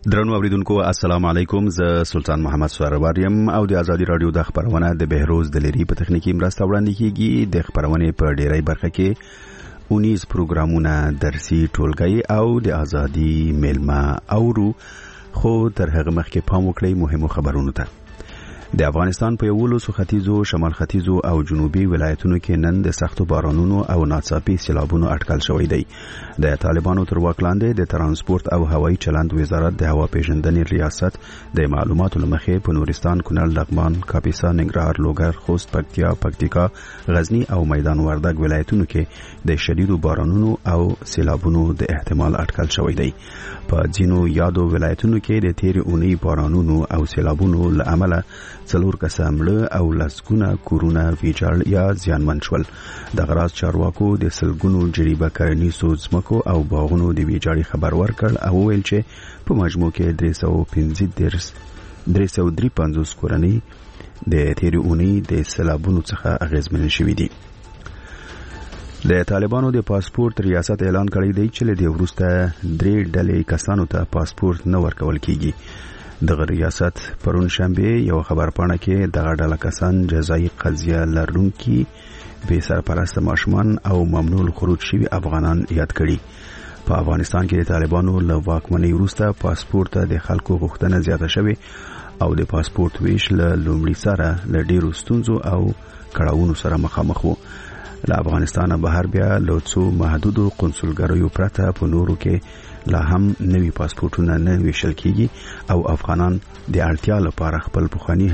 درنو اوریدونکو السلام علیکم، زه سلطان محمد سوارور یم او د ازادي رادیو د خبرونه د بهروز د لری په تخنیکی مرسته وړاندې کیږي. د خبرونه په ډیری برخه کې 19 پروګرامونه درسي ټولګي او د ازادي میلمه اورو، خو تر هغه مخکې پام وکړئ مهمو خبرونو ته. د افغانستان په یولو ختیځو، شمال ختیځو او جنوبي ولایتونو کې نن د سختو بارانونو او ناڅاپي سیلابونو اټکل شوی دی. د طالبانو تر واک لاندې د ترانسپورت او هوایي چلند وزارت د هوا پیژندنې ریاست د معلوماتو لمخې په نورستان، کونړ، لغمان، کاپیسا، ننګرهار، لوګر، خوست، پکتیکا، غزنی او میدان وردګ ولایتونو کې د شدیدو بارانونو او سیلابونو د احتمال اټکل شوی دی. په ځینو یادو ولایتونو کې د تیر اونۍ بارانونو او سیلابونو له امله 4 کسان مړه او لسګونه کورونه ویجاړ یا زیانمن شول. د غراض چارواکو د سلګونو جریبه کرنیزو ځمکو او باغونو د ویجاړۍ خبر ورکړ او ویل چې په مجموع کې 353 کورنۍ د تیر اونۍ د سیلابونو څخه اغیزمنې شوې دي. د طالبانو د پاسپورت ریاست اعلان کړی دی چې له دې وروسته 3 ډلې کسانو ته پاسپورت نه ورکول کیږي. دغه ریاست پرون شنبه یو خبرپاڼه کې دغه ډله کسان جزایي قضیه لرونکي، بې سرپرسته ماشومان او ممنوع الخروج شوي افغانان یاد کړي. په افغانستان کې د طالبانو له واکمنۍ وروسته پاسپورت د خلکو غوښتنه زیاته شوې او د پاسپورت ویش له لومړي سره له ډیرو ستونزو او کړاوونو سره مخامخ وو. له افغانستانه بهر بیا له څو محدودو قنصلګریو پرته په نورو کې لا هم نوي پاسپورتونه نه ویشل کیږي او افغانان د اړتیا لپاره خپل پخوانی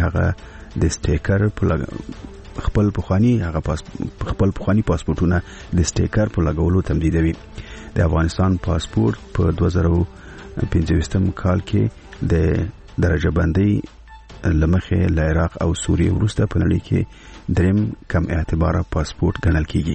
پاسپورتونه د سټیکر په لګولو تمدیدوي. د افغانستان پاسپورت په 2015 کال کې د درجه بندۍ لمخې له عراق او سوریه وروسته په نړۍ کې دریم کم اعتباره پاسپورت ګڼل کیږي.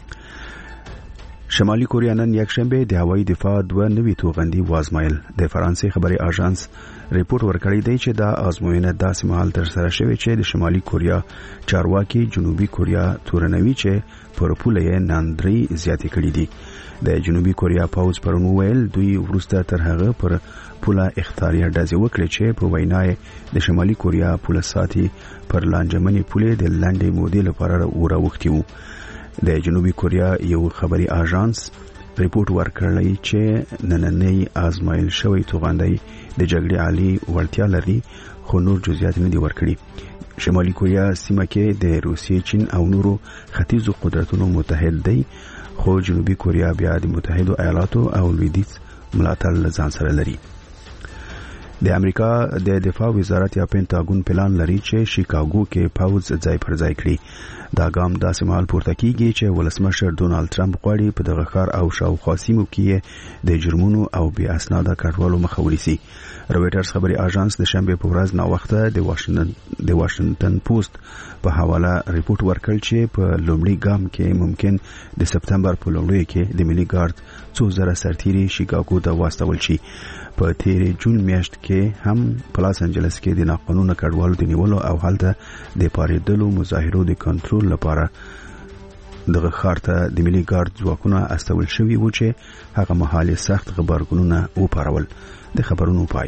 شمالي کوریا نن یکشنبه د هوایي دفاع 2 نوي توغندي وازمایل. د فرانسې خبري اژانس ریپورت ورکړی دی چې دا آزموینه داسې مهال ترسره شوې چې د شمالي کوریا چارواکي جنوبي کوریا تورنوي چې پر پوله یې ناندري زیاتې کړې دي. د جنوبي کوریا پاوز پرون ویل دوی ورسته تر هغه پر پوله اختیاري ډزې وکړې چې په وینای د شمالي کوریا پوله ساتي پر لانجمنې پوله د لاندې مودې لپاره وراوښتي وو. د جنوبي کوریا یو خبري اژانس ریپورت ورکړی چې نننۍ آزمایل شوی توغندي د جګړې عالی ورتیا لري، خو نور جزئیات نه دي ورکړي. شمالي کوریا سیمه کې د روسیې، چین او نورو ختیځو قدرتونو متحد دی، خو جنوبي کوریا بیا د متحده ایالاتو او لویدیځ ملاتړ ځان سره لري. د امریکا د دفاع وزارت یا پینټاګون پلان لري چې شیکاګو کې پاوز ځای پر ځای کړي. دا ګام داسې مهال پورته کیږي چې ولسمشر ډونالد ټرمپ غواړي په دغه ښار او شاوخوا سیمو کې د جرمونو او بې اسناده کډوالو مخه ونیسي. رويټرز خبري اژانس د شنبه په ورځ ناوخته د واشنگټن پوسټ په حواله ریپورت ورکړ چې په لومړي ګام کې ممکن د سپتمبر په لومړۍ کې د ملي ګارد 2000 سرتیري شیکاګو ته واستول شي. په تیر جون میاشت کې هم په لاس انجلس کې د ناقانونه کډوالو د نیولو او هلته د پاریدلو مظاهرو د کنټرول لپاره دغه ښار ته د ملي ګارد ځواکونه استول شوي وو چې هغه مهال سخت غبرګونونه وپارول. د خبرونو پای.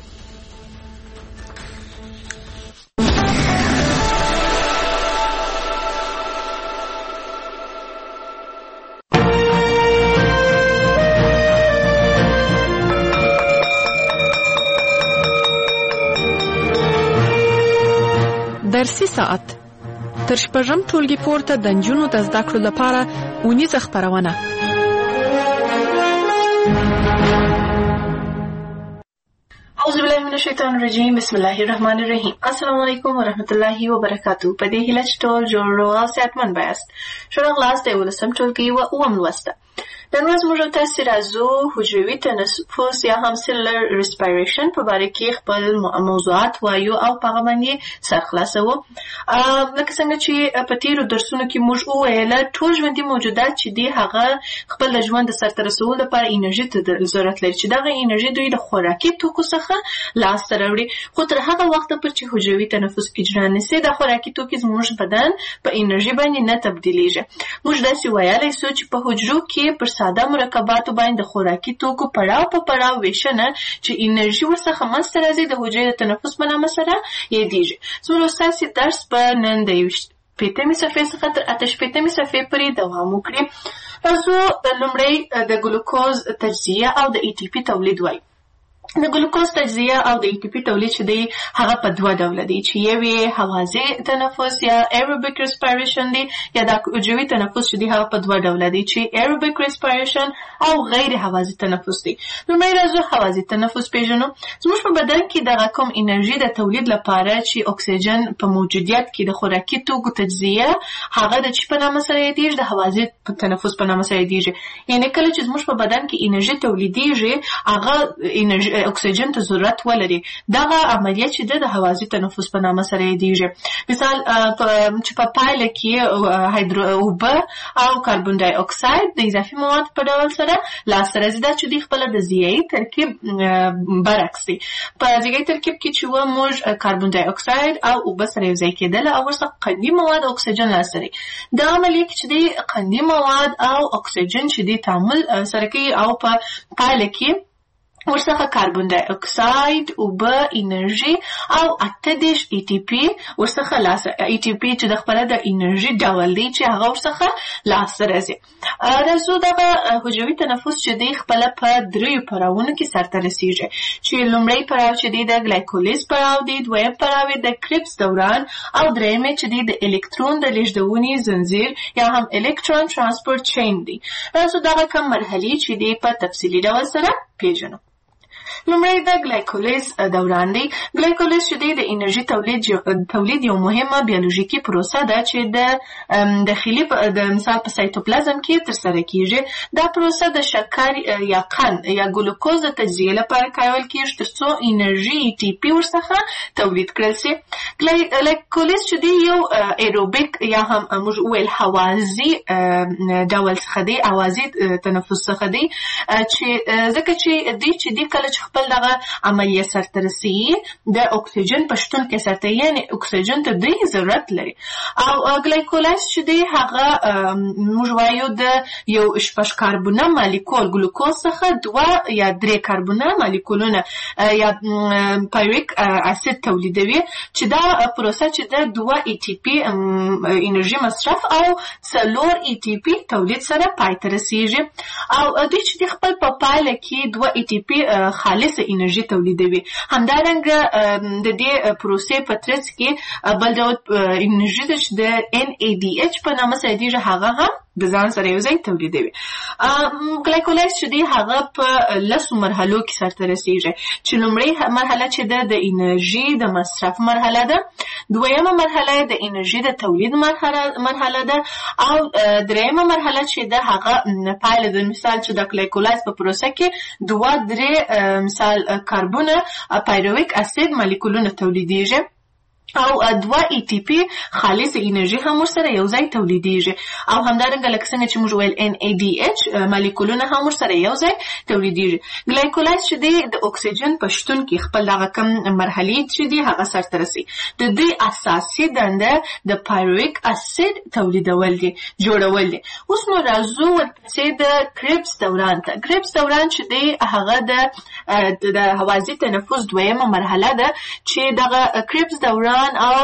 درسي ساعت تر شپږم ټولګي پورته د نجونو د زده کړو لپاره اونیزه خبرونه. اعوذ بالله من الشیطان الرجیم، بسم الله الرحمن الرحیم. السلام علیکم ورحمۃ اللہ وبرکاتہ. په دې هیله چې ټول جوړ او صحتمند بایاست. ښه راغلاست د 18م ټولګي و اووم لوسته. نن ورځ موږ تاسو راځو حجروي تنفس یا هم سیلولر ریسپایریشن په اړه کې خپل موضوعات وایو او په هغه باندې سر خلاصو. لکه څنګه چې په تیرو درسونو کې موږ وویل ټول ژوندي موجودات چې دي هغه خپل د ژوند سرته رسولو لپاره انرژي ته ضرورت لري، چې دغه انرژي دوی د خوراکي توکو څخه لاسته راوړي. خو تر هغه وخته پورې چې حجروي تنفس اجرا نشي د خوراکي توکي زموږ بدن په انرژي باندې نه تبدیلیږي. موږ داسې ویلی سو چې په حجرو کې پر ساده مرکباتو باندې د خوراکي توکو پړاو په پړاو ویشنه چې انرژي ورڅخه منځته راځي د حجرې د تنفس په نامه سره یادیږي. زموږ ستاسې درس په نن د 15مې صفحې څخه تر 88مې صفحې پورې دوام وکړي. راځو لومړی د ګلوکوز تجزیه او د ای ټي پي تولید وایي. د ګلوکوز تجزیه او د ای ټي پي تولید چې دی هغه په دوه ډوله دی چې یو یې هوازی تنفس یا ایروبیک ریسپایریشن دی یا د حجروي تنفس چې دی هغه په دوه ډوله دی چې ایروبیک ریسپایریشن او غیر هوازی تنفس دی. لومړی راځو هوازی تنفس پیژنو. زموږ په بدن کې دغه کوم انرژي د تولید لپاره چې اکسیجن په موجودیت کې د خوراکي توکو تجزیه هغه د چی په نامه سره یادیږي د هوازی تنفس په نامه سره یادیږي. یعنی کله چې زموږ په بدن کې انرژي تولیدیږي هغه انرژي اکسیجن ته ضرورت ولري. دغه عملیه چې د هوازی تنفس په نامه سره یادیږي. مثال چې په پایله کې اوبه او کاربن ډای اکساید د اضافي مواد په ډول سره لاسته راځي. دا چې دوی خپله د ضیایي ترکیب برعکس دی. په ضیایي ترکیب کې چې موږ کاربن ډای اکساید او اوبه سره یو ځای کېدل او ورڅخه قندي مواد او اکسیجن لاسته راځي. دا عملیه کې چې دی قندي مواد او اکسیجن چې دی تعامل سره کوي او په پایله کې ورڅخه کاربن ډای اکساید، اوبه، انرژي او 28 ای ټي پي ورڅخه لاسته ای ټي پي چې د خپله د انرژي ډول دی چې هغه ورڅخه لاسته راځي. راځو دغه حجروي تنفس چې دی خپله په دریو پړاوونو کې سرته رسیږي چې لومړی پړاو چې دی د ګلایکولیز پړاو دی، دویم پړاو یې د کرپس دوران او دریم چې دی د الکترون د لیږدونې زنځیر یا هم الکترون ترانسپورت چین دی. راځو دغه کوم مرحلې چې دی په تفصیلي ډول سره پیژنو. لومړی د ګلایکولیز دوران دی. ګلایکولیز چې دی د انرژي تولید یو مهمه بیولوژیکي پروسه ده چې د داخلي د مثال په سایتوپلازم کې ترسره کیږي. دا پروسه د شکر یا قند یا ګلوکوز د تجزیې لپاره کارول کیږي ترڅو انرژي ای ټي پي ورڅخه تولید کړل شي. ګلایکولیز چې دی یو ایروبیک یا هم موږ ویل هوازی ډول څخه دی، هوازی تنفس څخه دی چې ځکه چې دی چې دی کله چې خپل دغه عملیه سرته رسیږي د اکسیجن په شتون کې سرته یعنی اکسیجن ته دی ضرورت لري. او ګلایکولیز چې دی هغه موږ وایو د یو شپږ کاربونه مالیکول ګلوکوز څخه دوه یا درې کاربونه مالیکولونه یا پایرویک اسید تولیدوي چې دا پروسه چې د دوه ای ټي پي انرژي مصرف او څلور ای ټي پي تولید سره پای ته رسیږي. او دوی چې خپل په پایله کې دوه ای ټي پي خالص انرژي تولیدوي. همدارنګه د دې پروسې په ترڅ کې بل ډول انرژي چې د NADH په نامه سره یادیږي هغه هم د ځان سره یو ځای تولیدوي. ګلایکولیز چې دی هغه په لسو مرحلو کې سرته رسیږي چې لومړی مرحله چې ده د انرژي د مصرف مرحله ده، دویمه مرحله د انرژي د تولید مرحله ده او دریمه مرحله چې ده هغه پایله د مثال چې د ګلایکولیز په پروسه کې دوه درې مثال کاربونه پایرویک اسید مالیکولونه تولیدیږي او دوه ای ټي پي خالص انرژي هم ورسره یو ځای تولیدیږي. او همدارنګه لکه څنګه چې موږ ویل NADH مالیکولونه هم ورسره یو ځای تولیدیږي. ګلایکولیز چې دی د اکسیجن په شتون کې خپل دغه کم مرحلې چې دی هغه سرته رسي. د دې اساسي دنده د پایرویک اسید تولیدول دي، جوړول دي. اوس نو راځو ورپسې د کرپس دوران ته. کرپس دوران چې دی هغه د هوازی تنفس دویمه مرحله ده چې دغه کرپس دوران او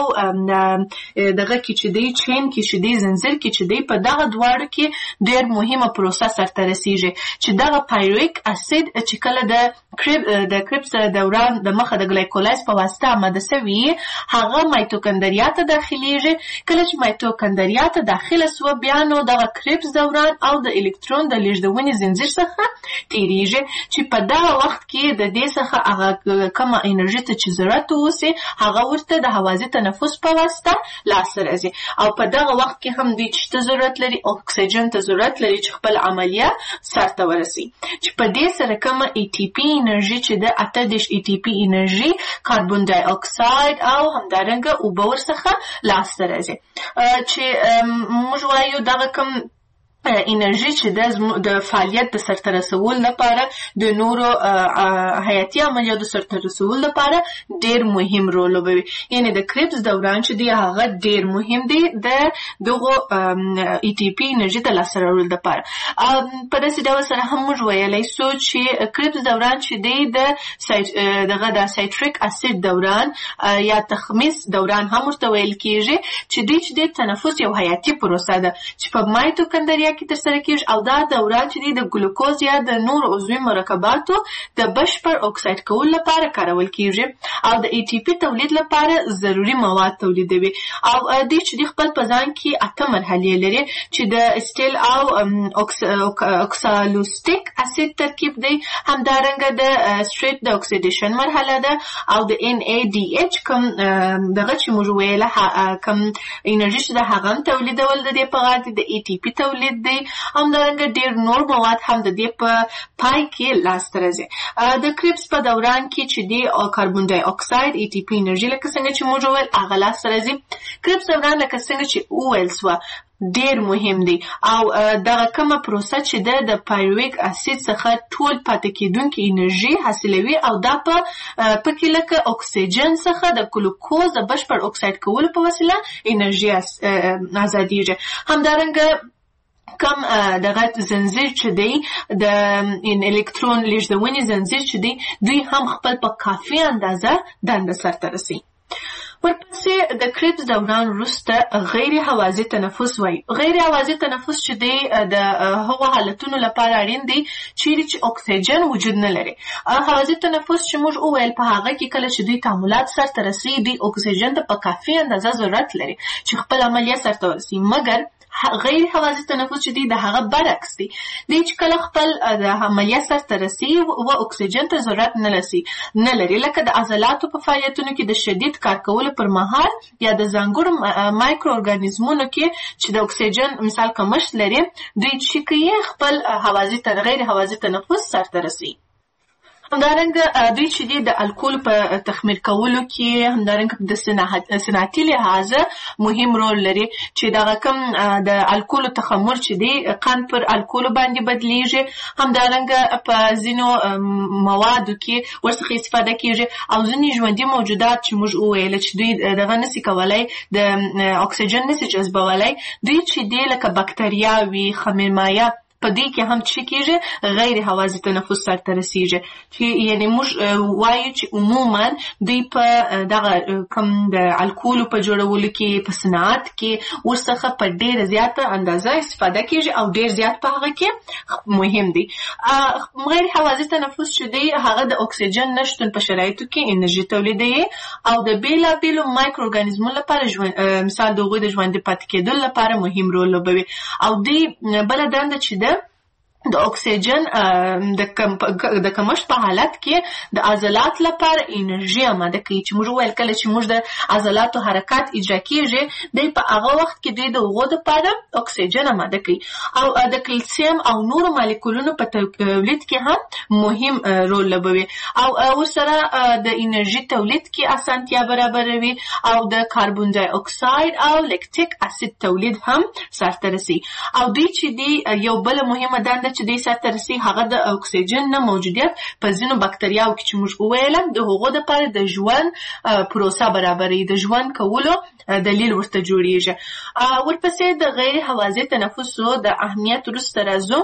دغه کې چې دی چین کې چې دی زنځیر کې چې دی په دغه دواړو کې ډېر مهمه پروسه سرته رسیږي چې دغه پایرویک اسید چې کله د کرپس دوران د مخه د ګلایکولیز په واسطه آماده سوي هغه مایتوکندریا ته داخلیږي. کله چې مایتوکندریا ته داخله سوه بیا نو دغه کرپس دوران او د الکترون د لیږدونې زنځیر څخه تیریږي چې په دغه وخت کې د دې څخه هغه کومه انرژي ته چې ضرورت اوسي هغه ورته د هوازی تنفس په واسطه لاسته راځي. او په دغه وخت کې هم دوی چې ضرورت لري اکسیجن ته ضرورت لري چې خپل عملیه سرته ورسي چې په دې سره کومه ای ټي پي انرژي چې د 28 ای ټي پي انرژي کاربن ډای اکساید او همدارنګه اوبه ورڅخه لاسته راځي چې موږ وایو دغه کوم انرژي چې د فعالیت د سرته رسول لپاره د نورو حیاتي عملیاتو سرته رسول لپاره ډیر مهم رول لوبوي. یعنی د کریپس دوران چې دی هغه ډیر مهم دی د دغه ای ټي پی انرژي د لاسته راوړلو لپاره. په داسې ډول سره هم موږ ویلی سو چې کریپس دوران چې دی د سایتریک اسید دوران یا تخمیس دوران هم ورته ویل کیږي چې دی تنفس یو حیاتي پروسه ده چې په مایتوکندریا کې ترسره کیږي او دا دوران چې دی د ګلوکوز یا د نور عضوي مرکباتو د بشپړ اکساید کولو لپاره کارول کیږي او د ای ټي پی تولید لپاره ضروري مواد تولیدوي. او دې چې دی خپل په ځان کې 8 مرحلې لري چې د اسټیل او اوکسالوستیک اسید ترکیب دی، همدارنګه د سټریټ د اکسیډیشن مرحله ده او د NADH کوم دغه چې موږ ویله کوم انرژي چې د هغه تولیدول د دې په غاړه د ای ټي پی تولید دی. همدارنګه ډیر نور مواد هم د دې په پای کې لاسته راځي. د کریپس په دوران کې چې دی کاربن ډای اکساید ای ټي پی انرژي لکه څنګه چې موږ ویل هغه لاسته راځي. کریپس دوران لکه څنګه چې ویل سو ډیر مهم دی او دغه کومه پروسه چې د پایرویک اسید څخه ټول پاتې کیدونکې انرژي حاصلوي او دا په پکې لکه اکسیجن څخه د ګلوکوز د بشپړ اکساید کولو په وسیله انرژي ازادیږي. همدارنګه کم دغه زنجیر چې دی د الکترون لیږدونې زنجیر چې دی دوی هم خپل په کافي اندازه دنده سرته رسي. ورپسې د کریپس دوران وروسته غیر هوازی تنفس وایي. غیر هوازی تنفس چې دی د هغو حالتونو لپاره اړین دی چیرې چې اکسیجن وجود نه لري. هوازی تنفس چې موږ وویل په هغه کې کله چې دوی تعاملات سرته رسي دوی اکسیجن ته په کافي اندازه ضرورت لري چې خپل عملیه سرته ورسي. مګر غیر هوازی تنفس چې دی د هغه برعکس دی چې کله خپل د عملیه سرته رسي و اکسیجن ته ضرورت نه لري، لکه د عضلاتو په فعالیتونو کې د شدید کار کولو پر مهال یا د ځانګړو مایکرو ارګانیزمونو کې چې د اکسیجن مثال کمښت لري دوی چې کوي خپل غیر هوازی تنفس سرته رسي. همدارنګه دوی چې دی د الکول په تخمیر کولو کې همدارنګه د صنعتي لحاظه مهم رول لري چې دغه کوم د الکول تخمر چې دی قند پر الکول باندې بدلیږي. همدارنګه په ځینو موادو کې ورڅخه استفاده کیږي او ځینې ژوندي موجودات چې موږ وویل چې دوی دغه نشي کولای د اکسیجن نشي جذبولای دوی چې دی لکه بکتریاوي خمیرمایه په دې کې هم چې کېږي غیر هوازی تنفس سرته رسیږي چې یعنی موږ وایو چې عموما دوی په دغه کوم د الکولو په جوړولو کې په صنعت کې ورڅخه په ډېره زیاته اندازه استفاده کېږي او ډېر زیات په هغه کې مهم دی. غیر هوازی تنفس چې دی هغه د اکسیجن نشتون په شرایطو کې انرژي تولیدوي او د بیلابیلو مایکرو ارګانیزمونو لپاره مثال د هغوی د ژوندي پاتې کېدو لپاره مهم رول لوبوي او دوی بله دنده چې ده د اکسیجن د کمښت په حالت کې د عضلات لپاره انرژي آماده کوي چې موږ ویل کله چې موږ د عضلاتو حرکات اجرا کیږي دوی په هغه وخت کې دوی د هغو دپاره اکسیجن آماده کوي او د کلسیم او نورو مالیکولونو په تولید کې هم مهم رول لوبوي او ورسره د انرژي تولید کې اسانتیا برابروي او د کاربن ډای اکساید او لیکټیک اسید تولید هم سرته رسي. او دوی چې دی یو بل مهمه دنده چې دوی سرته رسي هغه د اکسیجن نه موجودیت په ځینو بکتریاو کې چې موږ وویلم د هغو دپاره د ژوند پروسه برابروي، د ژوند کولو دلیل ورته جوړیږي. ورپسې د غیر هوازی تنفسو د اهمیت وروسته راځو.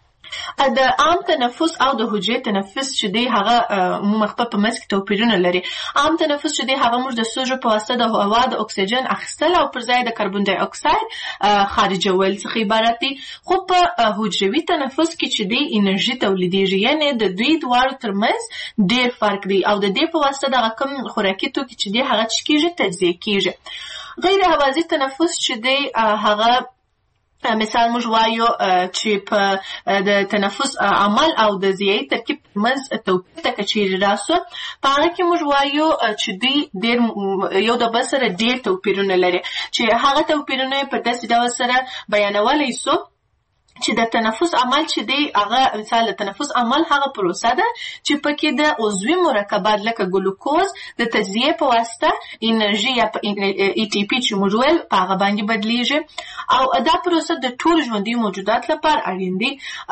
د عام تنفس او د حجرې تنفس چې دی هغه مخبه په منځ کې توپیرونه لري. عام تنفس چې دی هغه موږ د سوژو په واسطه د هوا د اکسیجن اخیستل او پر ځای د کاربن ډای اکساید خارجول څخه عبارت دی. خو په حجروي تنفس کې چې دی انرژي تولیدیږي، یعنی د دوی دواړو ترمنځ ډیر فرق دی او د دې په واسطه دغه کوم خوراکي توکي چې دی هغه چې کیږي تجزیه کیږي. غیر هوازی تنفس چې دی هغه مثال موږ وایو چې په د تنفس عمل او د ضیایي ترکیب منځ توپیر ته که چیرې راسو په هغه کې موږ وایو چې دوی ډېر یو د بل سره ډېر توپیرونه لري چې هغه توپیرونه په داسې ډول سره بیانولی سو چې د تنفس عمل چې دی هغه مثال د تنفس عمل هغه پروسه ده چې پکې د عضوي مرکبات لکه ګلوکوز د تجزیه په واسطه انرژي یا ای ټي پی چې موږ ویل په هغه باندې بدلیږي او دا پروسه د ټول ژوندي موجودات لپاره اړین دي.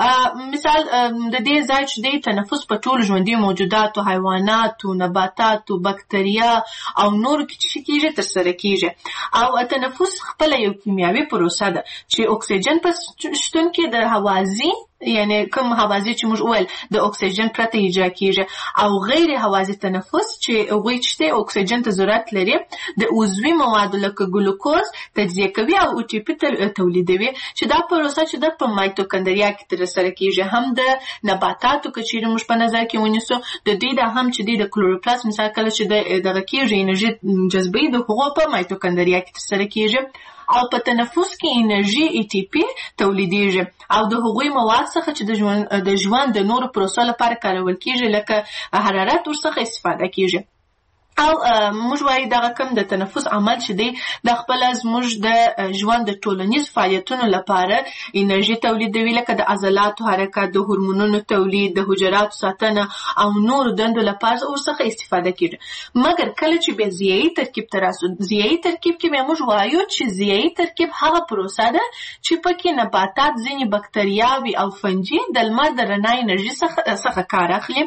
مثال د دې ځای چې دی تنفس په ټول ژوندي موجوداتو حیواناتو نباتاتو بکتریا او نور کې چې کیږي ترسره کیږي او تنفس خپل یو کیمیاوي پروسه ده چې اکسیجن په شتون کې د هوازی یعنی کوم هوازی چې موږ ویل د اکسیجن پرته اجرا کیږي او غیر هوازی تنفس چې هغه چې اکسیجن ته ضرورت لري د عضوي موادو لکه ګلوکوز تجزیه کوي او ای ټي پی تولیدوي چې دا پروسه چې د په مایتوکندریا کې ترسره کیږي هم د نباتاتو کې چې موږ په نظر کې ونیسو د دې د هم چې د کلوروپلاست مثال کله چې دغه کیږي انرژي جذبې د هغو په مایتوکندریا کې ترسره کیږي او په تنفس کې انرژي ای ټي پی تولیدېږي او د هغوی مواد څخه چې د ژوند د نورو پروسو لپاره کارول کیږي لکه حرارت ورڅخه استفاده کیږي او موږ وایو دغه کوم د تنفس عمل چې دی د خپل زموږ د ژوند د ټولنیز فعالیتونو لپاره انرژي تولیدوي لکه د عضلاتو حرکت د هورمونونو تولید د حجراتو ساتنه او نور دندو لپاره ورڅخه استفاده کیږي مګر کله چې به ضیايي ترکیب ته راسو ضیايي ترکیب کې موږ وایو چې ضیايي ترکیب هغه پروسه ده چې پکې نباتات ځینې بکتریاوي او فنجي د لمر د رڼا انرژي څخه کار اخلي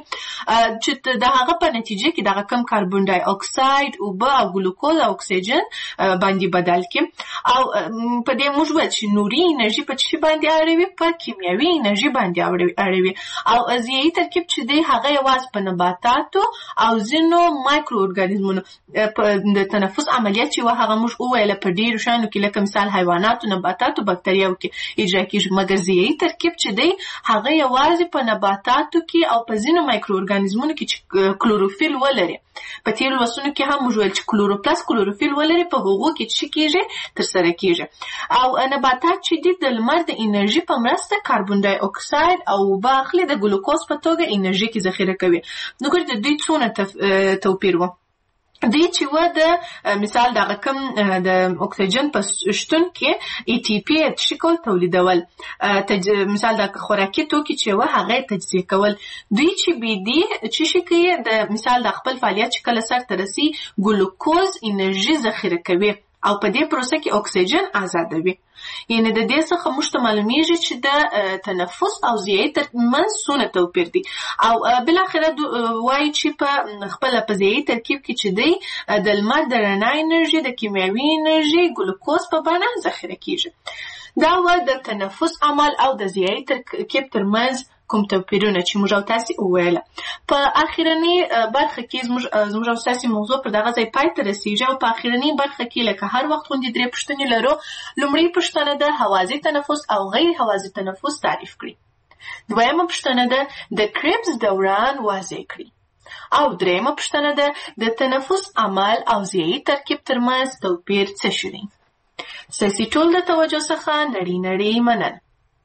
چې د هغه په نتیجه کې دغه کم کاربن ډای اکساید اوبه او ګلوکوز او اکسیجن باندې بدل کی او په دې موږ وایو چې نوري انرژي په څه باندې اړوي په کیمیاوي انرژي باندې اړوي او ضیايي ترکیب چې دی هغه یوازې په نباتاتو او ځینو مایکرو ارګانیزمونو د تنفس عملیات چې هغه موږ وویل په ډیرو شانو کې لکه مثال حیواناتو نباتاتو بکتریاو کې اجرا کیږي مګر ضیايي ترکیب چې دی هغه یوازې په نباتاتو کې او په ځینو مایکرو ارګانیزمونو کې کلوروفیل ولري په تیر لوستونو کې هم موږ ویل چې کلوروفیل ولري په هغو کې چې کیږي ترسره کیږي او نباتات چې د لمر د انرژي په مرسته کاربن ډای اکساید او اوبه اخلي د ګلوکوز په توګه انرژي کې ذخیره کوي نو ګور د دوی څونه توپیر و دی چې و د مثال دغه کوم د اکسیجن په شتون کې ای ټي پی شکل تولیدول مثال د خوراکي توکي چې و هغه تجزیه کول دوی چې بي دي چې شي د مثال د خپل فعالیت چې کله سر ترسي ګلوکوز انرژي ذخیره کوي او په دې پروسه کې اکسیجن آزادوي یعنی د دې څخه موږ ته معلومیږي چې د تنفس او ضیايي ترمنځ څونه توپیر دي او بل اخره وایي چې په خپل په ضیايي ترکیب کې چې دی د لمر د رڼا انرژي د کیمیاوي انرژي ګلوکوز په بڼه ذخیره کیږي دا و د تنفس عمل او د ضیايي ترکیب ترمنځ کوم توپیرونه چې موږ او تاسو وویل په اخیرنی برخه کې زموږ او تاسو موضوع پر دغه ځای پای ته رسیږي او په اخیرنی برخه کې لکه هر وخت غوندې درې پوښتنې لرو لومړی پوښتنه ده هوازی تنفس او غیر هوازی تنفس تعریف کړئ دویمه پوښتنه ده د کریبس دوران واضح کړئ او دریمه پوښتنه ده د تنفس عمل او ضیايي ترکیب ترمنځ توپیر څه شي ستاسو ټول د توجه څخه نړۍ مننه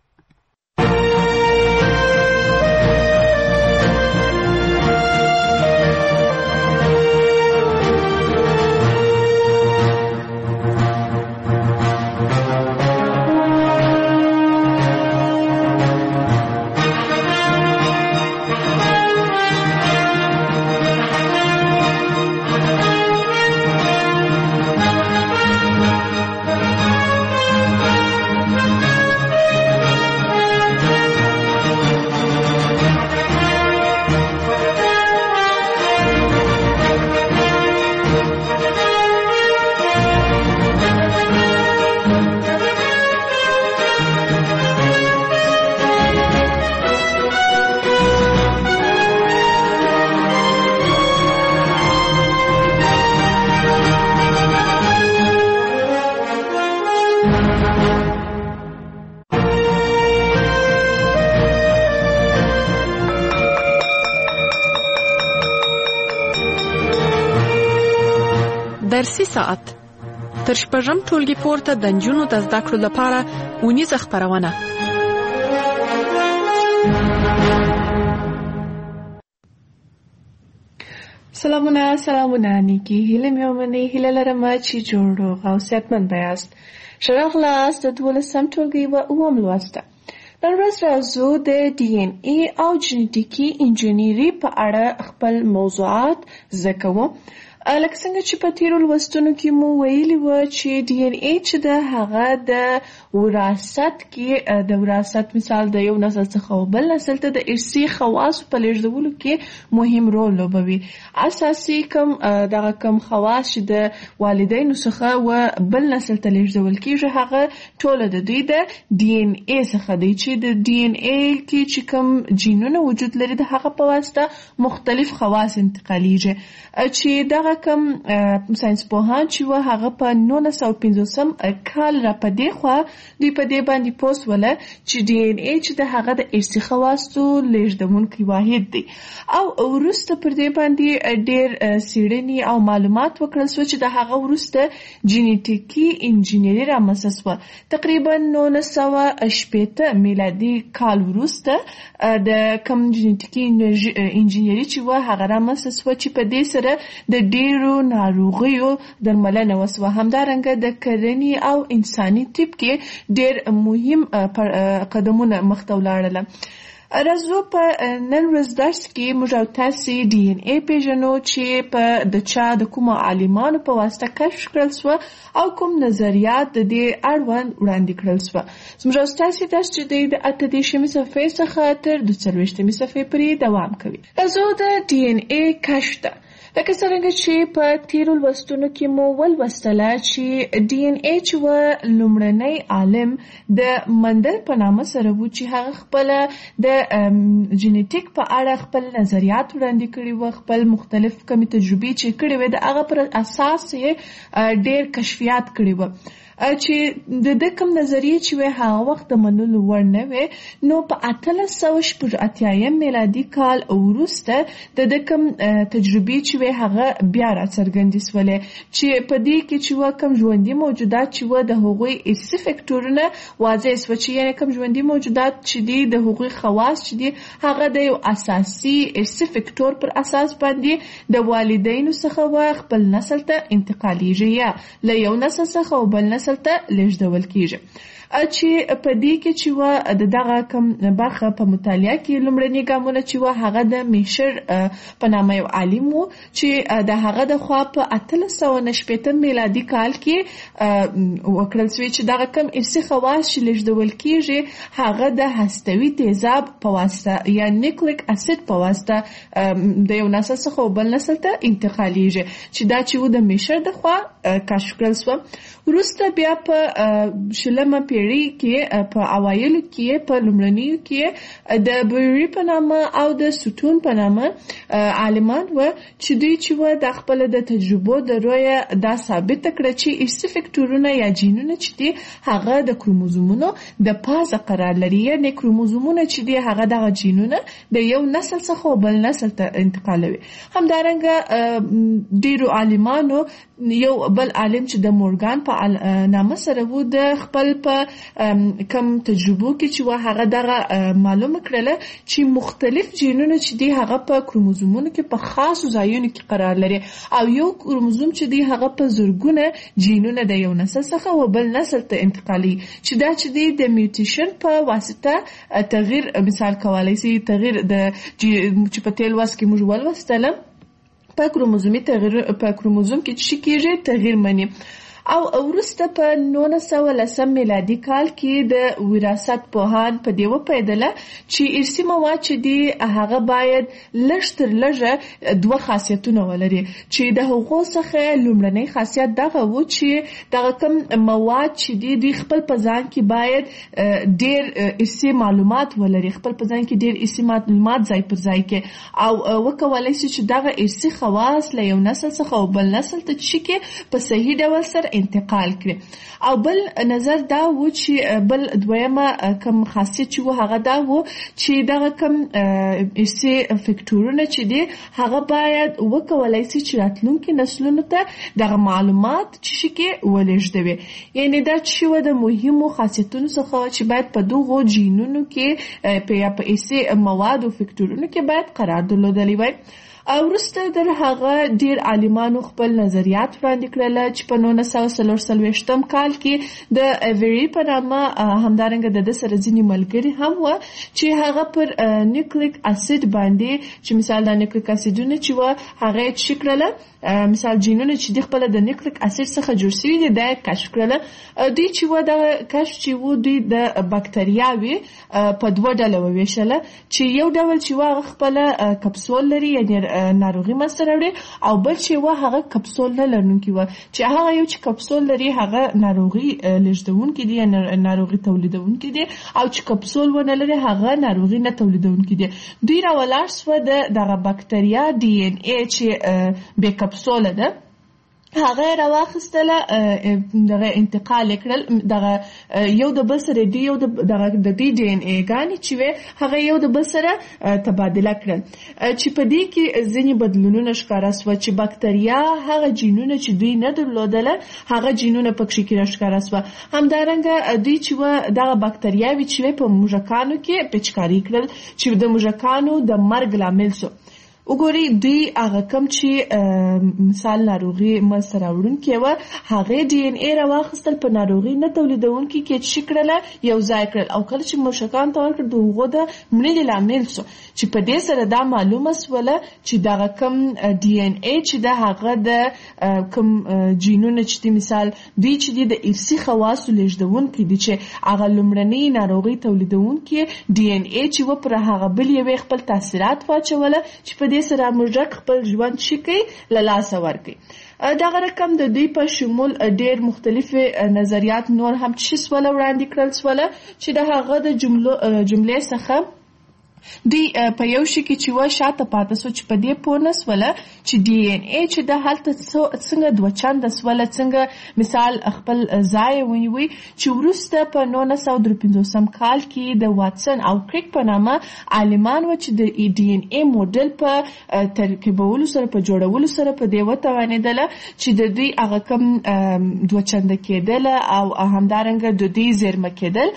درسي ساعت تر شپږم ټولګي پورته د نجونو د زده کړو لپاره اونیزه خپرونه سلامونه نیکی هیله مې ومنئ هیله لرم چې جوړ روغ او صحتمند یاست ښه راغلاست د 12 ټولګي و اووم لوست نن ورځ راځو د ډي ان اي او جینټیکي انجینری په اړه خپل موضوعات زده کوو. لکه څنګه چې په تیرو لوستونو کې مو ویلي و چې ډي ان اي چې د هغه د وراثت کې د وراثت مثال د یو نسل څخه بل نسل ته د ارثي خواصو په لیږدولو کې مهم رول لوبوي. اساسي دغه کم خواص چې د والدینو څخه و بل نسل ته لیږدول کېږي هغه ټول د دوی د ډي ان اي څخه دی چې د ډي ان اي کې چې کوم جینونه وجود لري د هغه په واسطه مختلف خواص انتقالیږي چې دغه کم ساينس پوهان چې و هغه په 1950 کال را پدې خوا دوی په دې باندې پوسټ ولا چې ډي ان اي چې د هغه د ارثي خواصو لیږدونکي واحد دی او ورسته پر دې باندې ډېر څېړنې او معلومات وکړل شو چې د هغه ورسته جینټیکي انجینری رامنځته شوه. تقریبا 1980 میلادي کال ورسته د کم جینټیکي انجینری چې و هغه رامنځته شوه چې په دې سره د ډیرو ناروغیو درملنه وسوه. همدارنګه د کرنې او انساني طب کې ډیر مهم قدمونه مخته ولاړل. راځو په نن ورځ درس کې موږ او تاسو ډي ان اي پیژنو چې په د چا د کوم عالمانو په واسطه کشف کړل شو او کوم نظریات د دې اړوند وړاندې کړل شو. موږ او تاسو درس چې د 8 صفحې څخه تر 40 صفحې پورې دوام کوي. راځو د ډي ان اي کشف ته. لکه څنګه چې په تیرو لوستونو کې مو ولوستله چې ډي ان اي چې و لومړنی عالم د مندل په نامه سره و چې هغه خپل د جینټیک په اړه خپل نظریات وړاندې کړي و، خپل مختلف کمی تجربې چې کړي و د هغه پر اساس یې ډېر کشفیات کړي و چې د کوم نظریه چې هغه وخت د منلو وړ نه وي. نو په 1888 میلادي کال وروسته د کوم تجربې چې هغه بیا راڅرګندې شولې چې په دې کې چې کوم ژوندي موجودات چې د هغوی ارثي فکټورونه واضح شو چې یعنې کوم ژوندي موجودات چې دي د هغوی خواص چې دي هغه د یو اساسي ارثي فکټور پر اساس باندې د والدینو څخه خپل نسل ته انتقالیږي یا له یو نسل څخه بل نسل ته لیږدول کیږي. چې په دې کې چې د دغه کم برخه په مطالعه کې لومړني ګامونه چې هغه د میشر په نامه یو عالم و چې د هغه د خوا په 1890 میلادي کال کې وکړل شوی چې دغه کم ارثي خواص چې لیږدول کیږي هغه د هستوي تیزاب په واسطه یا نیوکلیک اسید په واسطه د یو نسل څخه بل نسل ته انتقالیږي چې دا چې د میشر د خوا کشف کړل شو. وروسته بیا په شلمه پیړۍ کې په اوایلو کې په لومړنیو کې د بوری په نامه او د ستون په نامه عالمان و چې دوی چې د خپل د تجربو د رویه دا ثابت کړه چې ارثي فکټورونه یا جینونه چې دي هغه د کروموزومونو د پازه قرار لري، یعنې کروموزومونه چې دي هغه دغه جینونه د یو نسل څخه بل نسل ته انتقالوي. همدارنګه ډیرو عالمانو یو بل عالم چې د مورګان په نامه سره وو د خپل په کم تجربو کې چې هغه دغه معلومه کړله چې مختلف جینونه چې دي هغه په کروموزومونو کې په خاصو ځایونو کې قرار لري او یو کروموزوم چې دي هغه په زرګونه جینونه د یو نسل څخه بل نسل ته انتقالي چې دا چې دي د میوټیشن په واسطه تغییر مثال کولای شي تغییر د چې په تل واس کې موږ ولوستل په کروموزومي تغییر په کروموزوم کې چې کېږي تغییر مني. او وروسته په 1910 میلادي کال کې د وراثت پوهان په دې وپیدله چې ارثي مواد چې دي هغه باید لږ تر لږه دوه خاصیتونه ولري چې د هغو څخه لومړنی خاصیت دغه و چې دغه کوم مواد چې دي خپل په ځان کې باید ډېر ارثي معلومات ولري، خپل په ځان کې ډېر ارثي معلومات ځای پر ځای کې او وکولای شي چې دغه ارثي خواص له یو نسل څخه بل نسل ته چې په صحیح ډول سره انتقال کړي. او بل نظر دا و چې بل دویمه کم خاصیت چې هغه دا و چې دغه کم ارثي فکټورونه چې دي هغه باید وکولای شي چې راتلونکي نسلونو ته دغه معلومات چې کې ولېږدوي. یعنې دا چې د مهمو خاصیتونو څخه چې باید په دغو جینونو کې په ارثي مواد او فکټورونو کې باید قرار درلودلی وای. وروسته در هغه ډیر عالمانو خپل نظریات وړاندې کړل چې په 1943 کال کې د ایوری په نامه همدارنګه د سره ځینې ملګري هم و چې هغه پر نیوکلیک اسید باندې چې مثال د نیوکلیک اسیدونه چې و هغه چې کړل مثال جینونه چې د خپل د نیوکلیک اسید څخه جوړ شوي دي دا کشف کړل. دوی چې و د کشف چې و دوی د بکتریاوي په دوه ډله وویشل چې یو ډول چې و خپل کپسول لري یعنی ناروغي منځته راوړي او بل چې و هغه کپسول نه لرونکي و چې هغه یو چې کپسول لري هغه ناروغي لېږدونکي دي یا ناروغي تولیدونکي دي او چې کپسول ونه لري هغه ناروغي نه تولیدونکي دي. دوی راولاړ سوه دغه بکتریا ډي ان اے چې بې کپسوله ده هغه راواخیستله دغه انتقال کړل دغه یو د بل سره دی یو د دې ډي ان اے ګانې چې وې هغه یو د بل سره تبادله کړل چې په دې کې ځینې بدلونونه ښکاره سوه چې بکتریا هغه جینونه چې دوی نه درلودله هغه جینونه پکې کې راښکاره سوه. همدارنګه دوی چې و دغه بکتریاوې چې وې په موږکانو کې پیچکاري کړل چې د موږکانو د مرګ لامل سو. وګورئ دوی هغه کم چې مثال ناروغي منځته راوړونکې وه هغې ډي ان اے راواخیستل په ناروغي نه تولیدونکي کې چې کړله یو ځای کړل او کله چې موږکانو ته ورکړل د هغو د مړینې لامل سو چې په دې سره دا معلومه سوله چې دغه کم ډي ان اے چې د هغه د کم جینونه چې دي مثال دوی چې دي د ارثي خواصو لېږدونکي دي چې هغه لومړنۍ ناروغي تولیدونکي ډي ان اے چې و پر هغه بل یوې خپل تاثیرات واچوله چې په دې سره موږک خپل ژوند شي کوي له لاسه ورکوي. دغه رقم د دوی په شمول ډېر مختلفې نظریات نور هم چې سوله وړاندې کړل سوله چې د هغه د جملې څخه دوی په یو شي کې چې و شاته پاته سو چې په دې پوه نه سوله چې ډي ان اے چې د هلته څنګه دوه چنده سوله څنګه مثال خپل ځای ونیوي چې وروسته په 1953 کال کې د واټسن او کریک په نامه عالمان و چې د ډي ان اے موډل په ترکیبولو سره په جوړولو سره په دې وتوانېدله چې د دوی هغه کم دوه چنده کېدله او همدارنګه د دوی زیرمه کېدل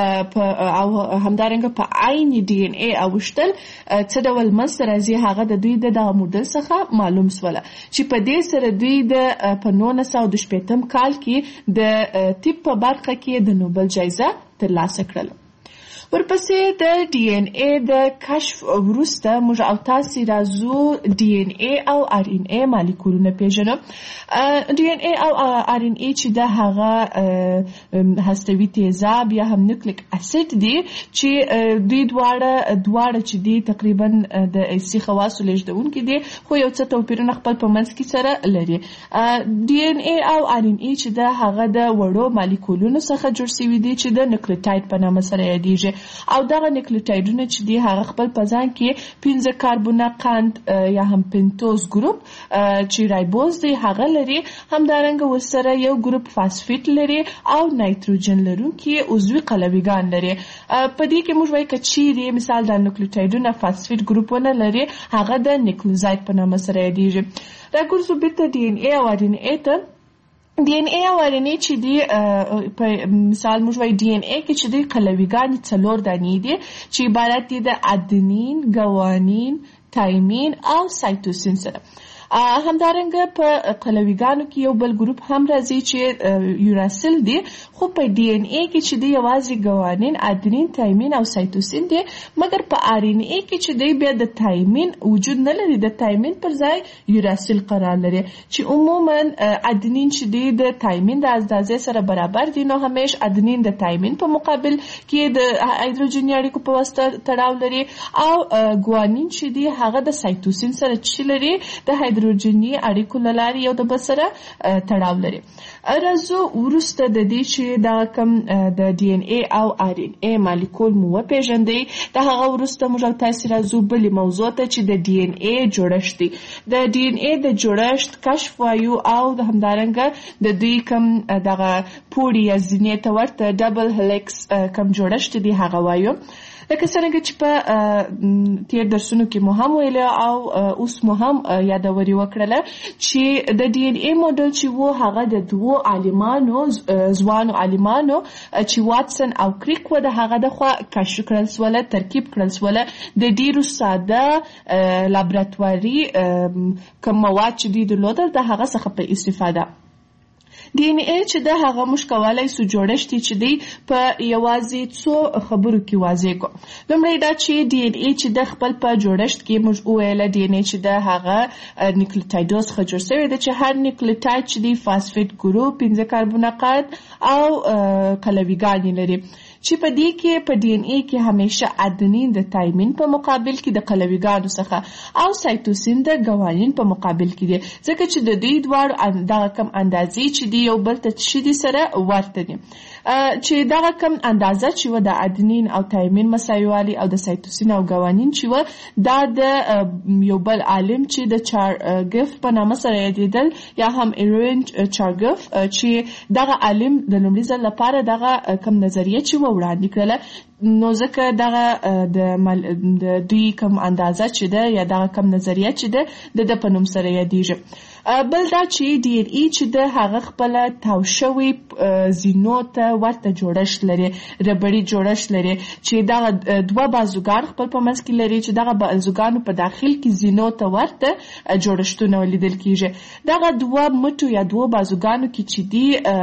او همدارنګه په عین ډي ان اے اوشتل څه ډول منځته راځي هغه د دوی دغه موډل څخه معلوم سوله چې په دې سره دوی د په 1960 کال کې د طب په برخه کې د نوبل جایزه ترلاسه کړله. ورپسې د ډي ان اے د کشف وروسته موږ او تاسې راځو ډي ان اے او آر ان اے مالیکولونه پیژنو. ډي ان اے او آر ان اے چې د هغه هستوي تیزاب یا هم نیوکلیک اسید دي چې دوی دواړه چې دي تقریبا د ارثي خواصو لېږدونکي دي خو یو څه توپیرونه خپل په منځ کې سره لري. ډي ان اے او آر ان اے چې د هغه د وړو مالیکولونو څخه جوړ شوي دي چې د نیوکلیوټاید په نامه سره یادیږي او دغه نیوکلیوټایډونه چې دي هغه خپل په ځان کې 15 کاربونه قند یا هم پنتوز ګروپ چې رایبوز دی هغه لري همدارنګه ورسره یو ګروپ فاسفیټ لري او نایتروجن لرونکي عضوي قلویګان لري. په دې کې موږ وایو که چیرې مثال د نیوکلیوټایډونه فاسفیټ ګروپونه لري هغه د نیوکلیوزاید په نامه سره یادیږي. راګرځو بیرته ډي ان اے او آر ان اے ته. ډي ان اے او آر ان اے چې دي په مثال موږ وایو ډي ان اے کې چې دي قلویګانې 4 دانې دي چې عبارت دي د ادنین، ګوانین، تایمین او سایتوسین سره. همدارنګه په قلویګانو کې یو بل ګروپ هم راځي چې یوراسیل دی خو په ډي ان اے کې چې دی یوازې ګوانین، ادنین، تایمین او سایتوسین دی مګر په آر ان اے کې چې دی بیا د تایمین وجود نه لري د تایمین پر ځای یوراسیل قرار لري چې عموما ادنین چې دی د تایمین د اندازې سره برابر دي نو همیش ادنین د تایمین په مقابل کې د هایدروجني اړیکو په واسطه تړاو لري او ګوانین چې دی هغه د سایتوسین سره چې لري د هایدروجني اړیکو له لارې یو د بل سره تړاو لري. راځو وروسته د دې چې دا کوم د ډي ان اے او آر ان اے مالیکول مو وپېژندئ د هغه وروسته موږ تاسې راځو بلې موضوع ته چې د ډي ان اے جوړښت دی. د ډي ان اے د جوړښت کشف وایو او د همدارنګه د دوی کوم دغه پوړي یا زینې ته ورته ډبل هلیکس کوم جوړښت دی هغه وایو. لکه څنګه چې په تیر درسونو کې مو هم ویل او اوس مو هم یادوري خبرې وکړله چې د ډي ان اے موډل چې و هغه د دوو عالمانو ځوانو عالمانو چې واتسن او کریک و د هغه د خوا کشف کړل سوله ترکیب کړل سوله د ډیرو ساده لابراتواري کوم مواد چې دوی درلودل د هغه څخه په استفاده ډي ان اے چې د هغه موږ کولای سو جوړښت چې دی په یوازې څو خبرو کې واضح کو. لومړی دا چې ډي ان اے چې د خپل په جوړښت کې موږ وویل ډي ان اے چې د هغه نیوکلیوټایډز څخه جوړ شوی دی چې هر نیوکلیوټاید چې دی فاسفیټ ګروپ 15 کاربونقات او قلویګانې لري چې په دې کې په ډي ان اے کې همیشه ادنین د تایمین په مقابل کې د قلویګانو څخه او سایتوسین د ګوانین په مقابل کې دي ځکه چې د دوی دواړو دغه کم اندازې چې دی یو بل ته چې دي سره ورته دي چې دغه کم اندازه چې و د ادنین او تایمین مساوي او د سایتوسین او ګوانین چې و دا د یو بل عالم چې د چارګف په نامه سره یادېدل یا هم ایرین چارګف چې دغه عالم د لومړي ځل لپاره دغه کم نظریه چې وړاندې کړله نو ځکه دغه د دوی کم اندازه چې ده یا دغه کم نظریه چې ده د په نوم سره یادېږي. بل دا چې ډي ان اے چې د هغه خپل تاو شوی زینو ته ورته جوړښت لري ربړی جوړښت لري چې دغه دوه بازوګان خپل په منځ کې لري چې دغه بازوګانو په داخل کې زینو ته ورته جوړښتونه لیدل کیږي. دغه دوه مټو یا دوه بازوګانو کې چې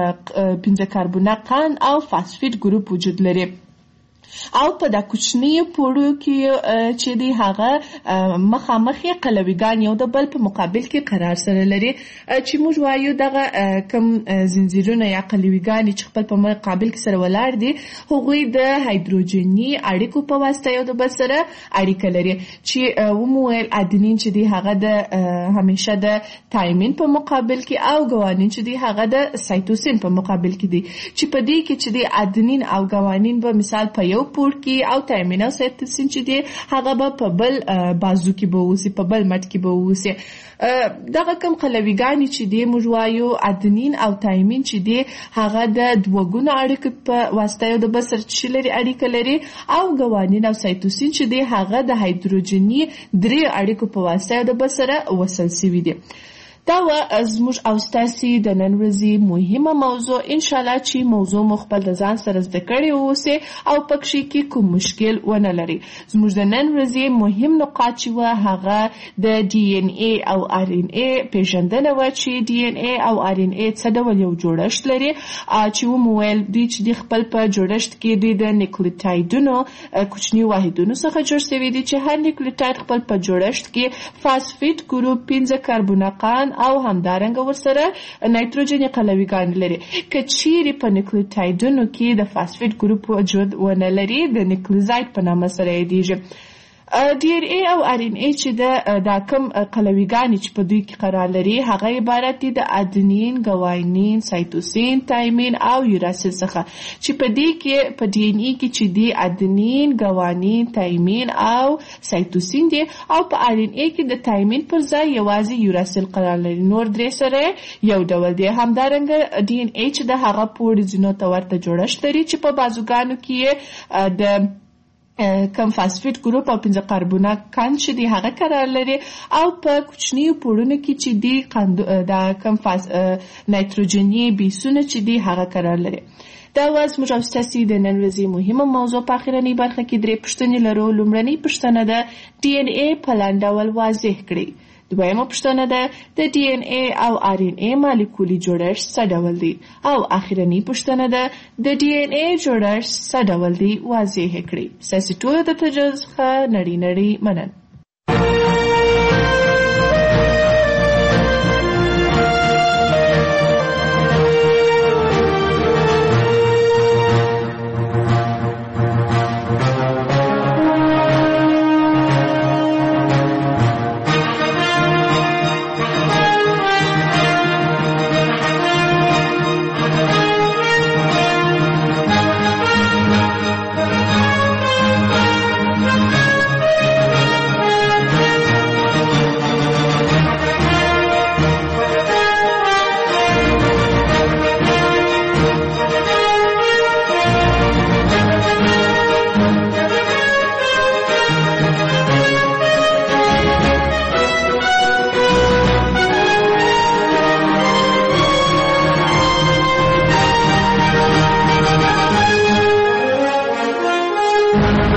دی 15 کاربونقان او فاسفیټ ګروپ وجود لري او په دا کوچنی پوړو کې چې دی هغه مخامخ قلویګان یو د بل په مقابل کې قرار سره لري چې موږ وایو دغه کم زنجیرونه یا قلویګان چې خپل په مقابل کې سره ولاړ دي هغوی د هایدروجني اړیکو په واسطه یو د بل سره اړیکه لري چې ومویل ادنین چې دی هغه د همیشه د تایمین په مقابل کې او ګوانین چې دی هغه د سایتوسین په مقابل کې دي چې په دې کې چې دی ادنین او ګوانین به مثال په یو پور کې او تایمین او سایتوسین چې دی هغه به په بل بازو کې به اوسي په بل مټ کې به اوسي. دغه کم قلویګانې چې دی موږ وایو ادنین او تایمین چې دی هغه د دوګونو اړیکې په واسطه یو د بل سره چې لري اړیکه لري او ګوانین او سایتوسین چې دی هغه د هایدروجني درې اړیکو په واسطه یو د بل سره وصل شوي دي. دا و زموږ او ستاسې د نن ورځې مهمه موضوع. انشاءالله چې موضوع مو خپل د ځان سره زده کړې اوسئ او پکښې کې کوم مشکل ونه لري. زموږ د نن ورځې مهم نقاط چې و هغه د ډي ان اے او آر ان اے پیژندنه و چې ډي ان اے او آر ان اے څه ډول یو جوړښت لري چې ومویل دوی چې د خپل په جوړښت کې دوی د نیوکلیوټایډونو کوچني واحدونو څخه جوړ شوي دي چې هر نیوکلیوټاید خپل په جوړښت کې فاسفیټ ګروپ 15 کاربونقان او همدارنګه ورسره نایتروجني قلویګان لري. که چیرې په نیوکلیوټایډونو کې د فاسفیټ ګروپ وجود ونه لري د نیوکلیوزاید په نامه سره یادېږي. ډي ان اے او آر ان اے چې دا کم قلویګانې چې په دوی کې قرار لري هغه عبارت دي د ادنین، ګوانین، سایتوسین، تایمین او یوراسیل څخه چې په دې کې په ډي ان اے کې چې دی ادنین، ګوانین، تایمین او سایتوسین دي او په آر ان اے کې د تایمین پر ځای یوازې یوراسیل قرار لري. نور درې سره یو ډول دي. همدارنګه ډي ان اے چې د هغه پوړ زینو ته ورته جوړښت لري چې په بازوګانو کې د کم فاسفیټ ګروپ او 15 کاربونقان چې دی هغه قرار لري او په کوچنی پوړونو کې چې دی د کم نایتروجني بیسونه چې دی هغه قرار لري. دا واز موږ او ستاسې د نن ورځې مهمه موضوع. په اخرنۍ برخه کې درې پوښتنې لرو. لومړنۍ پوښتنه ده ډي ان اے په لاندې ډول واضح کړئ. دویمه پوښتنه ده د ډي ان اے او آر ان اے مالیکولي جوړښت څه ډول دی او اخرنۍ پوښتنه ده د ډي ان اے جوړښت څه ډول دی واضح کړئ. ستاسې ټولو د توجه څخه نړۍ مننه.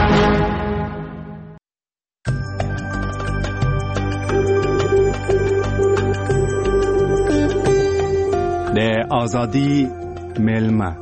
د آزادی ملمه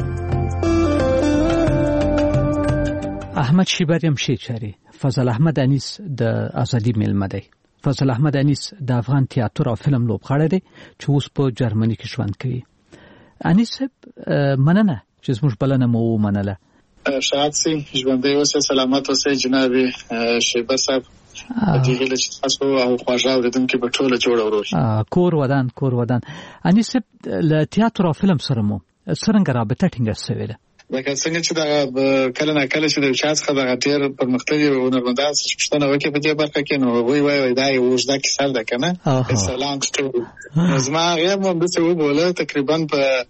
احمد شیبریم شیچری فضل احمد انیس د آزادی ملمه دی. فضل احمد انیس د افغان تیاتر او فلم لوبغاړی دی چې اوس په جرمني کې ژوند کوي. انیس مننه چې زموږ بلنه مو ومنله. شاد سي ژوندۍ اوسئ، سلامت اوسئ جناب شیبر صاحب. دې هیله چې تاسو او خواږه اوریدونکي به ټوله جوړ ورور. کور ودان. انیس له تیاتر او فلم سره مو څرنګه رابطه ټینګه شوې ده؟ لکه څنګه چې دا کله نه کله چې د چا څخه د غټیر پرمختللي هنرمندان څخه پوښتنه وکړي په دې برخه کې، نو وایي دا یو اوږده کیسه ده که نه، it's a long story. زما هغې هم همداسې وبوله تقریبا په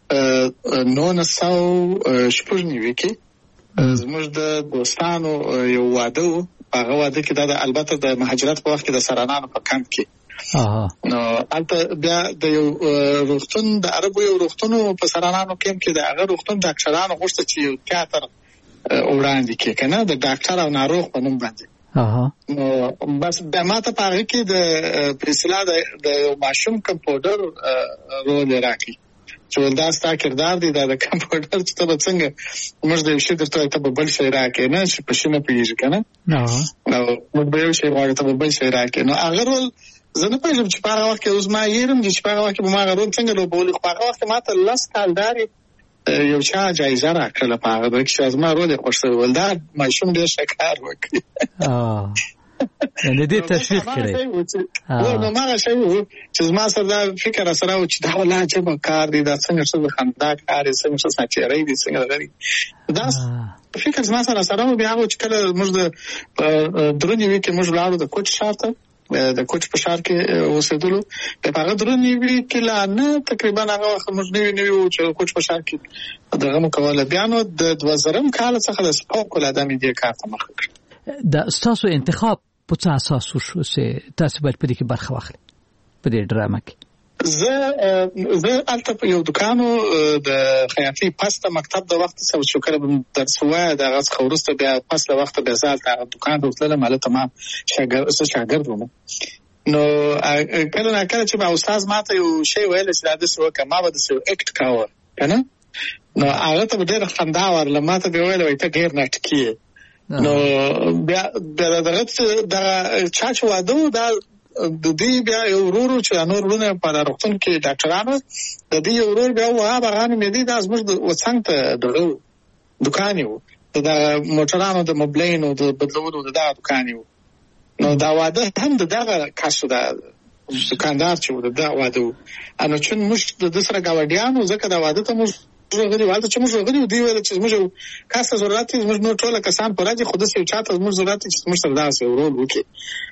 1996 کې زموږ د دوستانو یو واده و. هغه واده کې دا البته د مهاجرت په وخت کې د سرانانو په کمپ کې نو البته بیا د یو روغتون د عربو یو روغتون په سرانانو کمپ کې د هغه روغتون ډاکټرانو غوښته چې یو تیاتر وړاندې کړي که نه، د ډاکټر او ناروغ په نوم باندې. نو بس بیا ما ته په هغې کې په اصطلاح د یو ماشوم کمپاوډر رول یې راکړي چې دا ستا کردار دی، دا د کمپاوډر چې ته به څنګه موږ د یو شي درته ته به بل شی راکړې نه چې په شي نه پوهېږي که نه، موږ به یو شی غواړو ته به بل شی راکړې. نو هغه رول زه نه پوهېږم چې په هغه وخت کې اوس ما هېرم چې په هغه وخت کې به ما هغه رول څنګه لوبولي، خو په هغه وخت کې ما ته 10 کالدارې یو چا جایزه راکړله په هغه وخت چې زما رول یې خوښ شوی ول. دا ماشوم ډېر ښه کار وکړي. د دې تشویق کړی نو هغه شی و چې زما سره دا فکر سره و چې دا ولا عجبه کار دی، دا څنګه څه د خندا کار دی، څنګه څه ساچری دی، څنګه غري دا فکر زما سره و. بیا هغه چې کله موږ د درونی وی کې موږ لاړو د کوچ ښار ته، د کوچ په ښار کې اوسېدلو. په هغه درونی وی کې لا نه تقریبا هغه وخت موږ نوی و چې کوچ په ښار کې دغه مو کوله. بیا نو د 2000 کال څخه د سپاق ولادت مې دې کار ته مخ کړ. د تاسو انتخاب په څه اساس وشو چې تاسو باید په دې کې برخه واخلئ په دې ډرامه کې؟ زه البته په یو دکانو د خیاطۍ پس د مکتب د وخت څخه چې کله درس وای دغه څخه وروسته بیا پس د وخت بیا ځال ته دکان ته وتلم. هلته ما شاګرد وم. نو کله نه کله چې ما استاد ماته یو شی ویل چې دا داسې وکړه، ما به داسې اکټ کاوه که نه، نو هغه ته به ډېره خندا ورله. ما ته به یې ویل وایي ته ډېر ناټکي یې. نو بیا دغه چا چې واده و دا د دې بیا یو ورور چې نور ورونه په روغتون کې ډاکټرانو د دې یو ورور بیا وهاب هغه مې دی دا زموږ د وڅنګ ته دغه دکان یو د موټرانو د موبلینو د بدلولو د دکان یو. نو دا واده هم دغه کاسو دا دکاندار چې د واده و. نو چې موږ د سره گاونډیانو ځکه دا واده ته موږ غوړي والته چې موږ غوړي دی ویل چې موږ کاسه ضرورت دي، موږ نو ټول کسان پر راځي خود سې چاته موږ ضرورت دي چې موږ سره داسې ورول وکړي.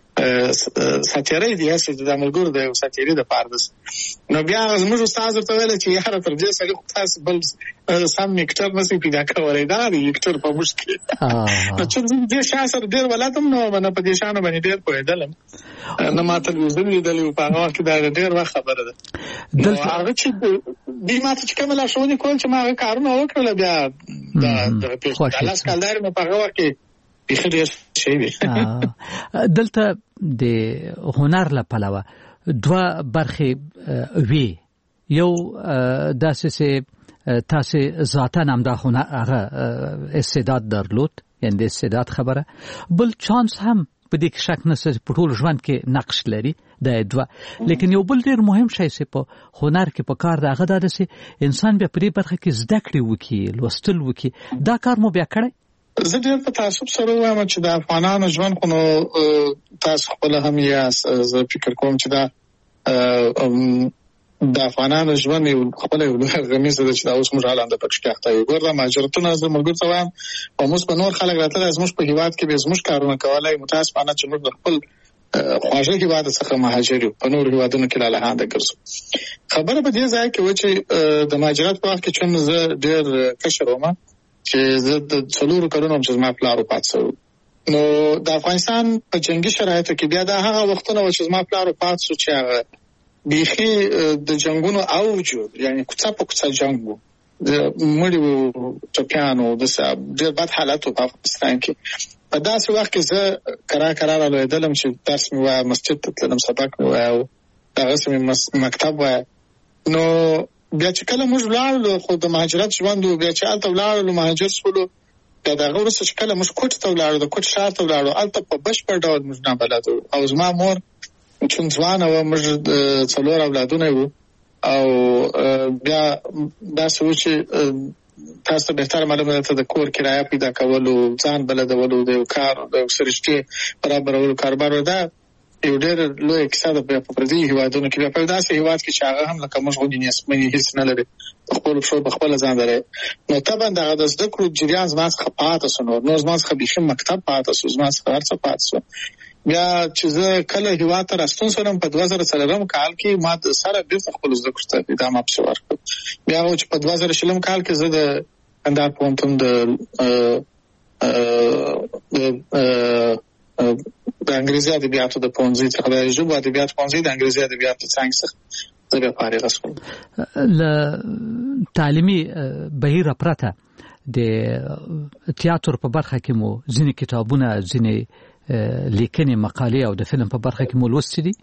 ساتيري دی چې د ملګرو د ساتيري د پاردس. نو بیا موږ استاد ته ویل چې یاره تر دې سره تاسو بل سم میکټر نسي پیدا کولای، دا دی میکټر په مشکل. نو چې دې شاسر ډیر ولادم نو باندې په دې شانه باندې ډیر پوهیدلم. نو ما تلویزیون لیدلی په هغه وخت دا ډیر وخت خبره ده. دلته هغه چې دې ماته چې کومه لاشونه کول چې ما کارونه وکړل بیا د لاس کالدار مې په هغه وخت کې بخیر شي وي. دلته د هنر له پلوه دوه برخې وی، یو داسې چې تاسو ذاتا هم دا هغه استعداد درلود، یعنی د استعداد خبره، بل چانس هم په دې کې شک نشته په ټول ژوند کې نقش لري دا دوه. لیکن یو بل ډیر مهم شی چې په هنر کې په کار دغه دا چې انسان بیا په دې برخه کې زده کړې وکړي، لوستل وکړي. دا کار مو بیا کړی؟ زه ډېر په تعصب سره وایم چې د افغانانو ژوند خو نو تاسو خپل هم یاست. زه فکر کوم چې دا د افغانانو ژوند یو خپل یو غمیزه ده چې دا اوس موږ حالا د پکښ کې اخته یو. ګوره مهاجرتونه زه ملګرو ته وایم او موږ په نور خلک راتللی زموږ په هېواد کې به زموږ کارونه کولای. متاسفانه چې موږ د خپل خواږه هېواد څخه مهاجر یو، په نورو هېوادونو کې لالهانده ګرځو. خبره په دې ځای کې و چې د مهاجرت په وخت کې چون زه ډېر کشر وم چې زه د 4 کلونو هم چې زما پلار وفات شو. نو د افغانستان په جنګي شرایطو کې بیا دا هغه وختونه و چې زما پلار وفات شو چې هغه بیخي د جنګونو اوج، یعنی کوڅه په کوڅه جنګ و. مړي وو ټپیانو د ډېر بد حالت په افغانستان کې. په داسې وخت کې زه کرار لویدلم چې درس مې وایه، مسجد ته تللم، سبق مې وایه او دغسې مې مکتب وایه. نو بیا چې کله موږ ولاړلو خو د مهاجرت ژوند و، بیا چې هلته ولاړلو مهاجر شولو، بیا د هغه وروسته چې کله موږ کوټ ته ولاړو، د کوټ ښار ته ولاړو، هلته په بشپړ ډول موږ نابلد وو. او زما مور چون ځوانه وه، موږ 4 اولادونه وو او بیا داسې و چې تاسو ته بهتر معلومه ده د کور کرایه پیدا کولو، ځان بلدولو، د یو کار د سرشتې برابرولو کاروبار ده یو ډېر لوی کیسه ده په پردي هیوادونو کې. بیا په داسې هیواد کې چې هغه هم لکه موږ غوندې نسبمنې هېڅ نه لري، په خپلو پښو په خپله ځان لري. نو طبعا دغه د زده کړو جریان زما څخه پاته سو، نور زما څخه بیخي مکتب پاته سو، زما څخه هر څه پاته سو. بیا چې زه کله هیواد ته راستون شوم په 2004 کال کې، ما د سره بیرته خپل زده کړو ته ادامه پسې ورکړه. بیا چې په 2006 کال کې زه د کندهار پوهنتون د انګریزي ادبیاتو د پوهنځي څخه، د ژبو ادبیاتو پوهنځي د انګریزي ادبیاتو څانګې څخه زه بیا فارغه شوم. له تعلیمي بهیره پرته د تیاتر په برخه کې مو ځینې کتابونه، ځینې لیکنې، مقالې او د فلم په برخه کې مو لوستي دي؟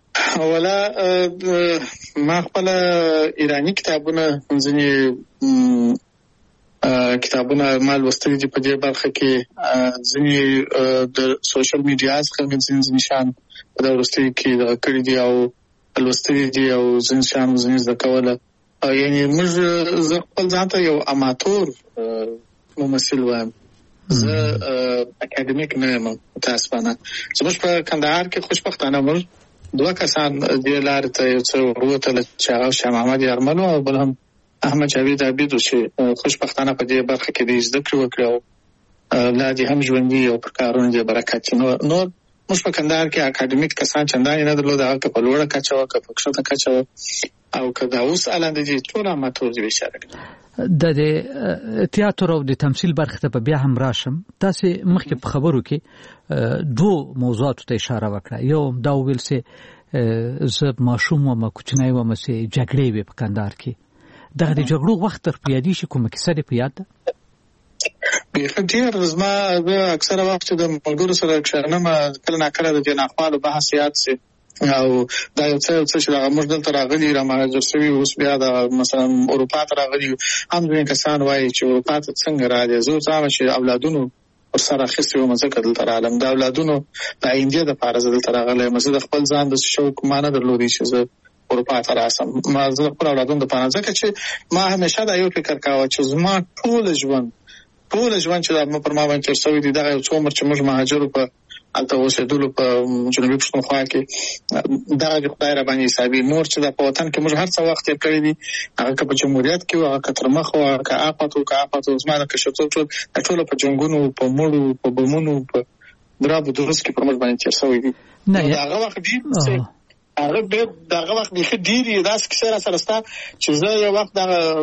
اوله ما خپل ایرانی کتابونه، ځینې کتابونه ما لوستلي دي په دې برخه کې، ځینې د سوشل میډیا څخه مې ځینې شیان په دغه وروستیو کې دغه کړي دي او لوستلي دي او ځینې شیان مو ځینې زده کوله. یعنې زه خپل ځان ته یو اماتور ممثل وایم، زه اکاډمیک نه یم متاسفانه. زموږ په کندهار کې خوشبختانه موږ 2 کسان دې لارې ته یو څه وروتله چې هغه شاه محمد یارمل او بل هم احمد جاوید عابد چې خوشبختانه په دې برخه کې د زده کړې وکړې او لا دې هم ژوندي او پر کارونه دې برکت. نو موږ په کندهار کې اکاډمیک کسان چندانې نه درلود، هغه که په لوړه کچه وه، که په کښته کچه وه، او که دا اوس الانده دي ټول اماتور دي بېچاره. د تیاتر او د تمثیل برخه ته بیا هم راشم. تاسې مخکې په خبرو کې 2 موضوعاتو ته اشاره وکړه. یو دا وویل چې زه ماشوم وم، کوچنی وم، چې جګړې وې په کندهار کې. دغه د جګړو وخت تر په یادې شي کومه کیسه دې په یاد ده؟ بیخي ډېر. زما اکثره وخت چې د ملګرو سره کښېنم، کله ناکله د دې ناخوالو بحث یاد شي او دا یو څه چې دغه موږ دلته راغلي، رامهاجر شوي، اوس بیا د مثلا اروپا ته راغلي. هم ځینې کسان وایي چې اروپا ته څنګه راغلي. زه اوس هغه چې اولادونو ورسره اخیستې وم، ځکه دلته راغلم. د اولادونو د آیندې دپاره زه دلته راغلی یم. زه د خپل ځان د شوق ما نه درلودی چې زه اروپا ته راسم. ما زه خپل اولادونو دپاره، ځکه چې ما همیشه دا یو فکر کاوه چې زما ټول ژوند چې دا پر ما باندې تېر شوی دی، دغه یو څو عمر چې موږ مهاجرو په هلته اوسېدلو په جنوبي پښتونخوا کې، دغه د خدای را باندې حسابي. نور چې دا په وطن کې موږ هر څه وخت تېر کړی دي، هغه که په جمهوریت کې وو، هغه که تر مخ وو، که آفت وو، زما د کشرتوب ټوله په جنګونو، په مړو، په بمونو، په درابو دروس کې پر موږ باندې تېر شوی دي. هغه وخت ډېر دغه وخت بیخي ډېرې داسې کیسې را سره شته چې زه یو وخت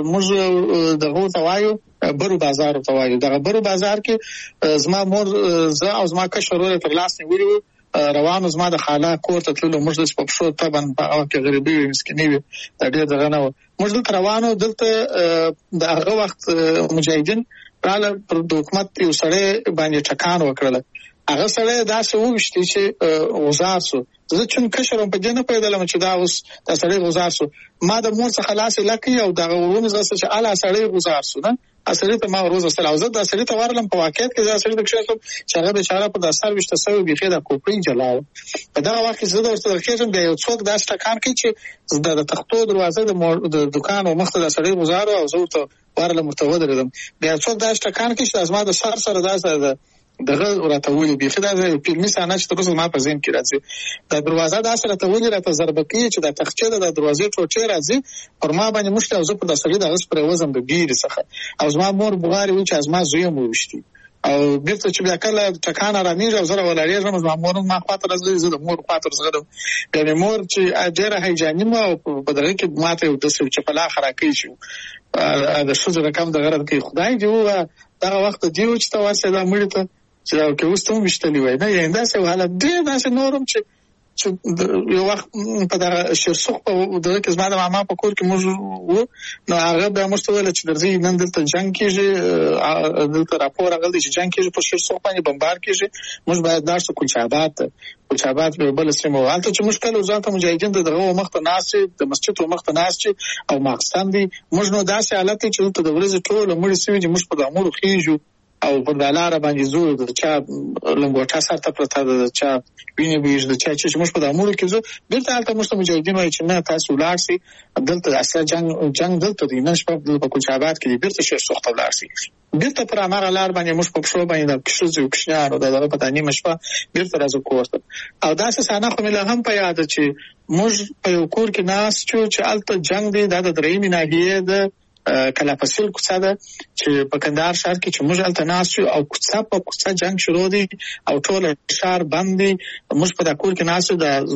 موږ دغه ته وایو برو بازار ته وایو. دغه برو بازار کې زما مور، زه او زما کشر ورور تر لاس نیولي وو، روانو زما د خاله کور ته تللو. موږ داسې په پښو طبعا په هغه کې غریبي وې، مسکیني وې، دا ډېر دغه نه وه. موږ دلته روانو، دلته د هغه وخت مجاهدین راله، پر د حکومت یو سړی باندې ټکان وکړله. هغه سړی داسې وویشتي چې غوزار سو. زه چون کشر وم په دې نه پوهېدلم چې دا اوس دا سړی غوزار سو. ما د مور څخه لاس یې لکۍ او دغه ونیسته چې اله سړی غوزار سو، نه سړي ته ما وروزستل. او زه دا سړي ته ورغلم، په واقعیت کې دا سړي ته کښېناستم چې هغه بیچاره په دا سر ویشته سوی، بیخي دا کوپړۍ جلا وه. په دغه وخت کې زه ورته درخېږم، بیا یو څوک داسې ټکان کوي چې د تختو دروازه د دوکان او مخ ته دا سړی غوزار و، او زه ورته ورغلم، ورته ودرېدم. بیا څوک داسې ټکان کوي چې زما د سر سره داسې دغه راته ولي، بیخي دا فلمي صحنه چې تر اوسه زما په ذهن کې راځي. دا دروازه داسې راته ولي، راته ضربه کوي چې دا تخچې ده، د دروازې ټوټې راځي پر ما باندې موښتي، او زه پر دا سړي دغسې پرېوځم د ګیرې څخه. او زما مور بغارې وایي چې زما زوی هم وویشتي. او بېرته چې بیا کله ټکان ارامېږي او زه راولاړېږم، زما مور ما خواته راځي، زه د مور خواته ورځغلم. بیا مې مور چې ډېره هیجاني وه، او په دغه کې ما ته یو داسې چپلاخ راکوي چې د ښځو رقم دغه راته کوي. خدای دې ووایه دغه وخت دې و چې ته ورسېده مړي ته چې دا که اوس ته هم ویشتلي وای. نه یعنې داسې حالت ډېر داسې نور هم چې چې یو وخت په دغه شیرسوخ په دغه کې زما د ماما په کور کې موږ وو، نو هغه بیا موږ ته ویل چې درځي نن دلته جنگ کېږي، دلته راپور راغلی چې جنگ کېږي په شیرسوخ باندې بمبار کېږي، موږ باید لاړ شو کوچاباد په بل سیمه. هلته چې موږ کله ځان ته مجاهدین دغه مخ ته ناست د مسجد مخ ته ناست او ماخستان دي، موږ نو داسې حالت چې دلته د ورځې ټول مړي سوي چې موږ په دامورو خېږو او په دلاره باندې زو د چا لنګوټه سره پرته د چا ویني بيج د چا چې موږ په دامورو کې زو بیرته هلته موږ مجاهدین وایي چې نه تاسو لاړ شئ دلته اصلا جنگ دلته دی، نن شپه په کوچاباد کې بیرته شیرسوخ ته لاړ شئ. بیرته پر هغه لار باندې موږ په پښو باندې د کښو کښنارو دغه په دانی مشپه بیرته راځو کوړه. او داسې سانه خو مله هم په یاد چې موږ په یو کور کې ناس چې الته جنگ دی د درېمې ناحیه د کلا فصل کوڅه ده چې په کندهار شهر کې چې موږ الته ناس او کوڅه په کوڅه جنگ شروع دي او ټول شهر بند دي. موږ په دا کور کې ناس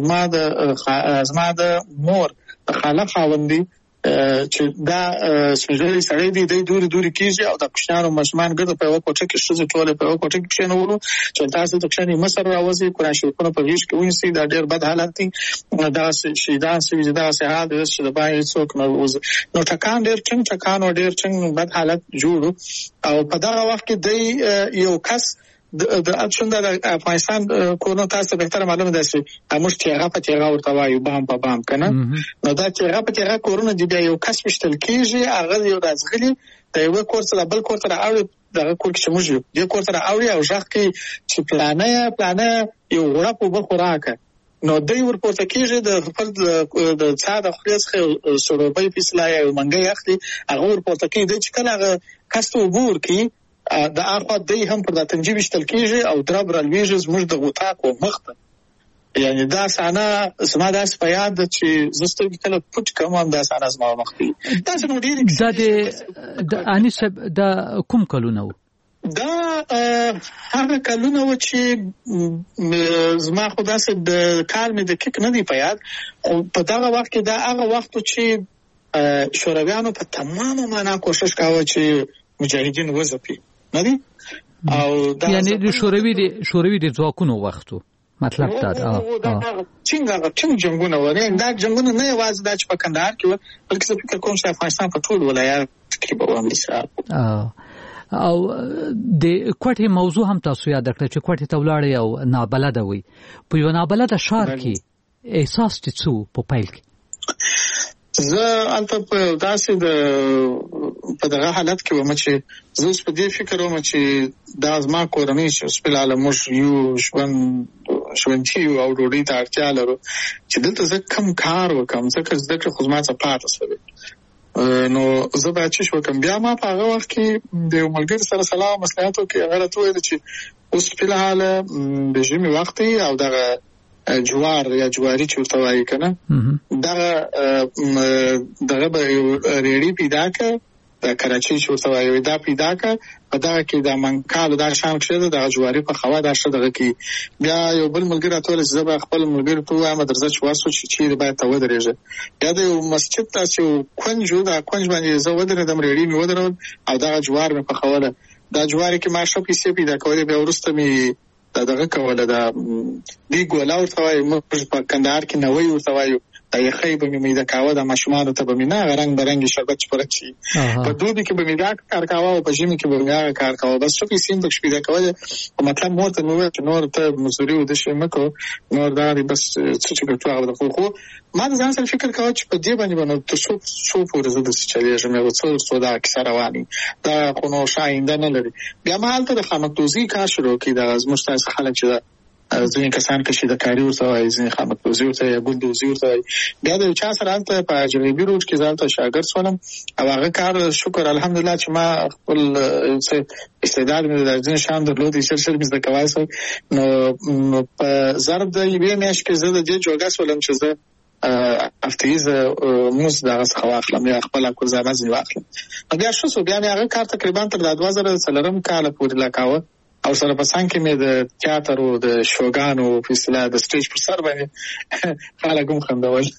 د زما د مور د خاله خاوندې چې دا سپېڅلي سړی دی د دوري کېږي او د کوشنانو مشمان ګرځي په یو کوټه کې شته ټول په یو کوټه کې کښېنولو چې تاسو د کوشنې مصر راوځي قرآن شریفونه په غیږ کې ونیسي. دا ډېر بد حالت دی، دا شهیدان سوي دا سهاد چې د باندې څوک نو ټکان ډېر څنګه بد حالت جوړ. او په دغه وخت کې د یو کس د اپشن د افغانستان کورونو تاسو به تر معلومه ده چې موږ تیغه په تیغه ورته وایو بام په بام کنه، نو دا تیغه په تیغه کورونه دی بیا یو کس مشتل کیږي هغه یو راځغلي د یو کور سره بل کور سره اوري دغه کور کې موږ یو کور سره اوري او ځکه چې پلانه یو غړپ په خوراکه نو دوی ورپورته کیږي د خپل د ساده خلاص سروبي فیصله یو منګي اخلي هغه ورپورته کیږي چې کله هغه کستو ګور کی د اخوا دی هم پر د تنجیب شتل کیږي او درب رالویږي زموږ د غوتاکو مخته. یعنی دا سانه زما داس په یاد چې زستو کله پټ کوم هم دا سانه زما مخته دا زموږ ډیر د انیس د کوم کلونه دا هغه کلونه و چې زما خدا سره د کال مې د کیک نه دی په یاد، او په دغه وخت کې دا هغه وخت چې شورویانو په تمامه معنا کوشش کاوه چې مجاهدین وځپي نه دي او دا یعنی د شوروي د ځواکونو وختو مطلب دا څنګه جنگونه وره دا جنگونه نه یوازې د په کندهار کې و بلکې زه فکر کوم چې افغانستان په ټول ولایت کې به ومني او د کوټه موضوع هم تاسو یاد کړئ چې کوټه تولاړی او نابلده وي په یو نابلده شهر کې احساس تڅو په پایل کې زه البته په داسې د په دغه حالت کې ومه چې زه اوس په دې فکر ومه چې دا زما کورنۍ چې اوس په اړه موږ یو ژوندي او ډوډۍ ته اړتیا لرو چې دلته زه کم کار وکړم ځکه زده کړه خو زما څه پاتې شوې نو زه باید چې وکړم. بیا ما په هغه وخت کې د یو ملګري سره سلام او مصلحت وکړ، هغه راته وویل چې اوس په الحال د ژمي وخت دی او دغه جوار یا جواری چې ورته وایي کنه دغه به ریړی پیدا کړ د کراچۍ چې ورته وایي دا پیدا کړ په دغه کې د منکالو دا شام کې د جواری په خوا دا شته دغه کې. بیا یو بل ملګری راته چې زه به خپل ملګری ته وایم درځه چې واسو چې باید ته ودرېږي یا د مسجد تاسو کونجو دا کونج باندې زه ودرېدم ریړی مې ودرول او دغه جوار مې په خوله دا جواری کې ما شپې سي پیدا کولې بیا ورسته مې دغه کوله دا دی ګولا ورته وایي موږ په کندهار کې نوې ورته وایو دا یې خې به مې دا کاوه د ماشومان ته به مې نه رنگ برنګ شربت چپرچی په دوبي کې به مې دا کار کاوه او په ژمي کې به مې کار کاوه بس څه پیسې د شپې دا کوله مطلب مور ته نو چې نور ته مزوري و د شي مکو نور دا بس څه ګټو هغه خو ما ځان سره فکر کاوه چې په دې باندې باندې ته څو پورې زده چې مې وڅو دا کیسه رواني دا خو نو شاینده نه لري. بیا ما حالت د خامکدوزي کار شروع کړ د ازمشت خلک چې ځینې کسان چې د کاری ورته وایي ځینې خامکدوزي ورته یا ګلدوزي ورته وایي. بیا د چا سره هلته په جنوبي روډ کې ځالته شاګرد شولم او هغه کار شکر الحمدلله چې ما خپل استعداد مې د ځینې شان درلود چې شر مې زده کوای سو نو په ضرب د یوې میاشتې کې زه د دې جوګه شولم چې زه افتیز موز دغه څخه واخلم یا خپل کورزانه ځنې واخلم. بیا شو بیا مې هغه کار تقریبا تر 2003 کال پورې لا کاوه او سره پسان کې مې د تیاتر او د شوګانو په اصطلاح د سټیج پر سر باندې خلک هم خندول.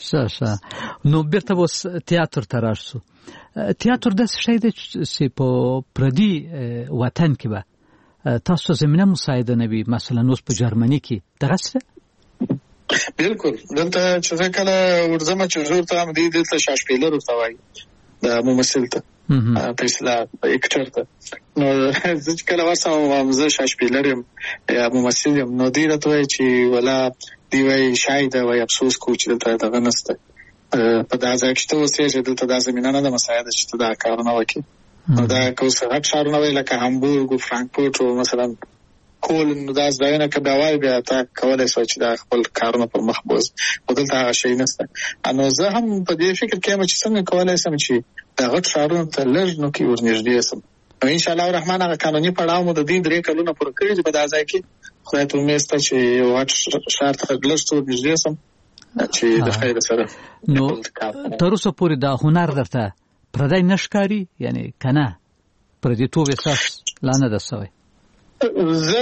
نو بیرته اوس تیاتر ته راشو. تیاتر د څه شی دی چې په پردي وطن کې به تاسو زمينه مساعده نه وي مثلا اوس په جرمني کې دغه څه بالکل دلته چې کله ورځم چې زور ته هم دي دلته شاشپیلر ورته وایي د ممثل ته په اصطلاح اکټر ته نو ځکه کله واسه زه شاشپیلر یم یا ممثل یم نو دی راته وایي چې ولا دی وایي شاید وایي افسوس کو چې دلته دغه نسته په دا ځای کې ته اوسېږې دلته دا زمینه نه ده مساعده چې ته دا کارونه وکړې نو دا که اوس غټ ښارونه وایي لکه هامبورګ و فرانکفورټ و مثلا کول نو دا ځایونه که بیا وایي بیا تا کولی شوی چې دا خپل کارونه پر مخ بوځي خو دلته هغه شی نشته نو زه هم په دې فکر کې یم چې څنګه کولی شم چې دا غټ ښارونو ته لږ نوکې ورنږدې شم نو انشاءالله الرحمن هغه قانوني پړاو مو د دې 3 کلونه پوره کړي چې په دا ځای کې خدای ته امید شته چې یو غټ ښار ته لږ څه ورنږدې شم چې د خیر سره نو تر اوسه پورې دا هنر درته پردی نه ښکاري یعنی که نه پردیتوب احساس لا نه ده شوی زه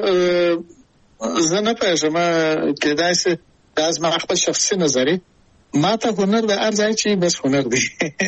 نه پوهېږم کېدای شي دا زما خپل شخصي نظر ما ته هنر د هر ځای چې بس هنر دی